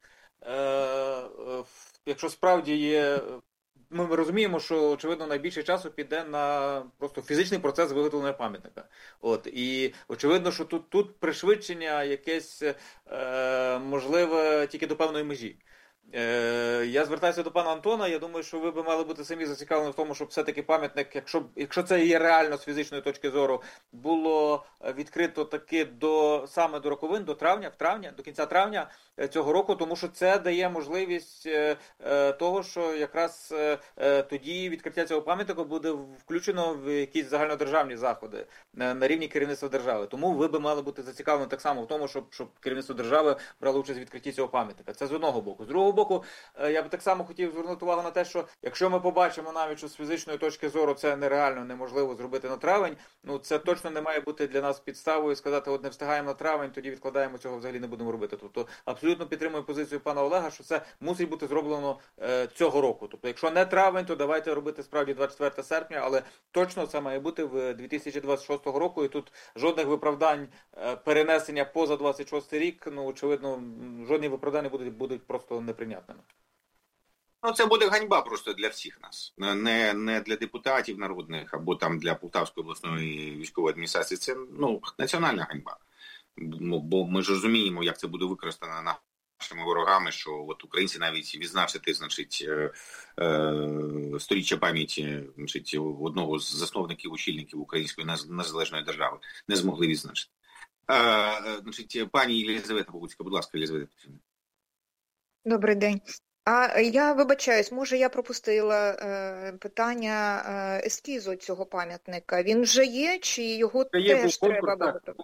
[SPEAKER 4] Якщо справді є, ми розуміємо, що, очевидно, найбільше часу піде на просто фізичний процес виготовлення пам'ятника. І очевидно, що тут пришвидшення якесь можливе тільки до певної межі. Я звертаюся до пана Антона, я думаю, що ви б мали бути самі зацікавлені в тому, щоб все-таки пам'ятник, якщо це є реально з фізичної точки зору, було відкрито таки саме до роковин, до кінця травня цього року, тому що це дає можливість того, що якраз тоді відкриття цього пам'ятника буде включено в якісь загальнодержавні заходи на рівні керівництва держави. Тому ви б мали бути зацікавлені так само в тому, щоб керівництво держави брало участь у відкритті цього пам'ятника. Це з одного боку. З другого боку, я б так само хотів звернути увагу на те, що якщо ми побачимо навіть, що з фізичної точки зору це нереально, неможливо зробити на травень, це точно не має бути для нас підставою сказати, от не встигаємо на травень, тоді відкладаємо, цього взагалі не будемо робити. Тобто абсолютно підтримую позицію пана Олега, що це мусить бути зроблено цього року. Тобто якщо не травень, то давайте робити справді 24 серпня, але точно це має бути в 2026 року, і тут жодних виправдань перенесення поза 26 рік, очевидно, жодні виправдання будуть просто неприйнятними.
[SPEAKER 1] Ну, це буде ганьба просто для всіх нас. Не для депутатів народних або там для Полтавської обласної військової адміністрації. Це, національна ганьба. Бо ми ж розуміємо, як це буде використано нашими ворогами, що от українці навіть відзначити, значить, сторіччя пам'яті, значить, одного з засновників, очільників Української незалежної держави не змогли відзначити. Значить, пані Єлизавета Богуцька, будь ласка, Єлизавета.
[SPEAKER 3] Добрий день. А я вибачаюсь, може я пропустила питання ескізу цього пам'ятника. Він вже є, чи його теж треба виготовити?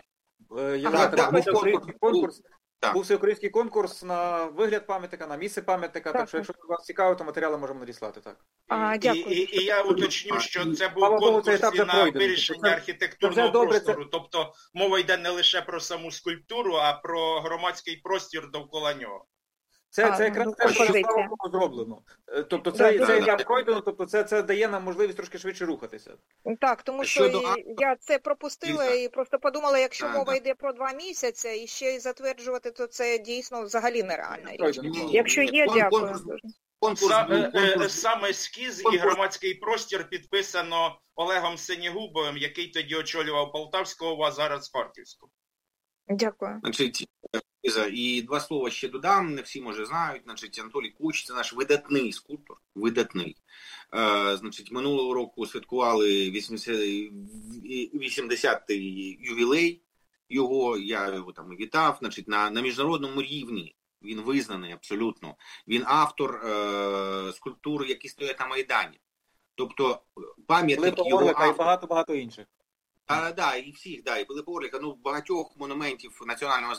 [SPEAKER 4] Був всеукраїнський конкурс на вигляд пам'ятника, на місце пам'ятника, так що якщо вас цікаво, то матеріали можемо надіслати, так.
[SPEAKER 13] І я уточню, що це був конкурс на вирішення архітектурного простору, тобто мова йде не лише про саму скульптуру, а про громадський простір довкола нього.
[SPEAKER 4] Це якраз те, що слава Богу зроблено. Тобто це етап пройдено, тобто це дає нам можливість трошки швидше рухатися.
[SPEAKER 3] Так, тому що я це пропустила і просто подумала, якщо мова йде про 2 місяці і ще й затверджувати, то це дійсно взагалі нереальна річ. Якщо є, дякую.
[SPEAKER 13] Саме ескіз і громадський простір підписано Олегом Синігубовим, який тоді очолював Полтавську ОВА, а зараз Харківську.
[SPEAKER 3] Дякую.
[SPEAKER 1] Значить, і 2 слова ще додам, не всі, може, знають. Значить, Анатолій Куч – це наш видатний скульптор, видатний. Значить, минулого року святкували 80-й ювілей його, я його там вітав. Значить, на міжнародному рівні він визнаний абсолютно. Він автор скульптур, які стоять на Майдані. Тобто, пам'ятник його автор...
[SPEAKER 4] і багато-багато інших.
[SPEAKER 1] І всіх, і Пилипа Орлика, багатьох монументів національного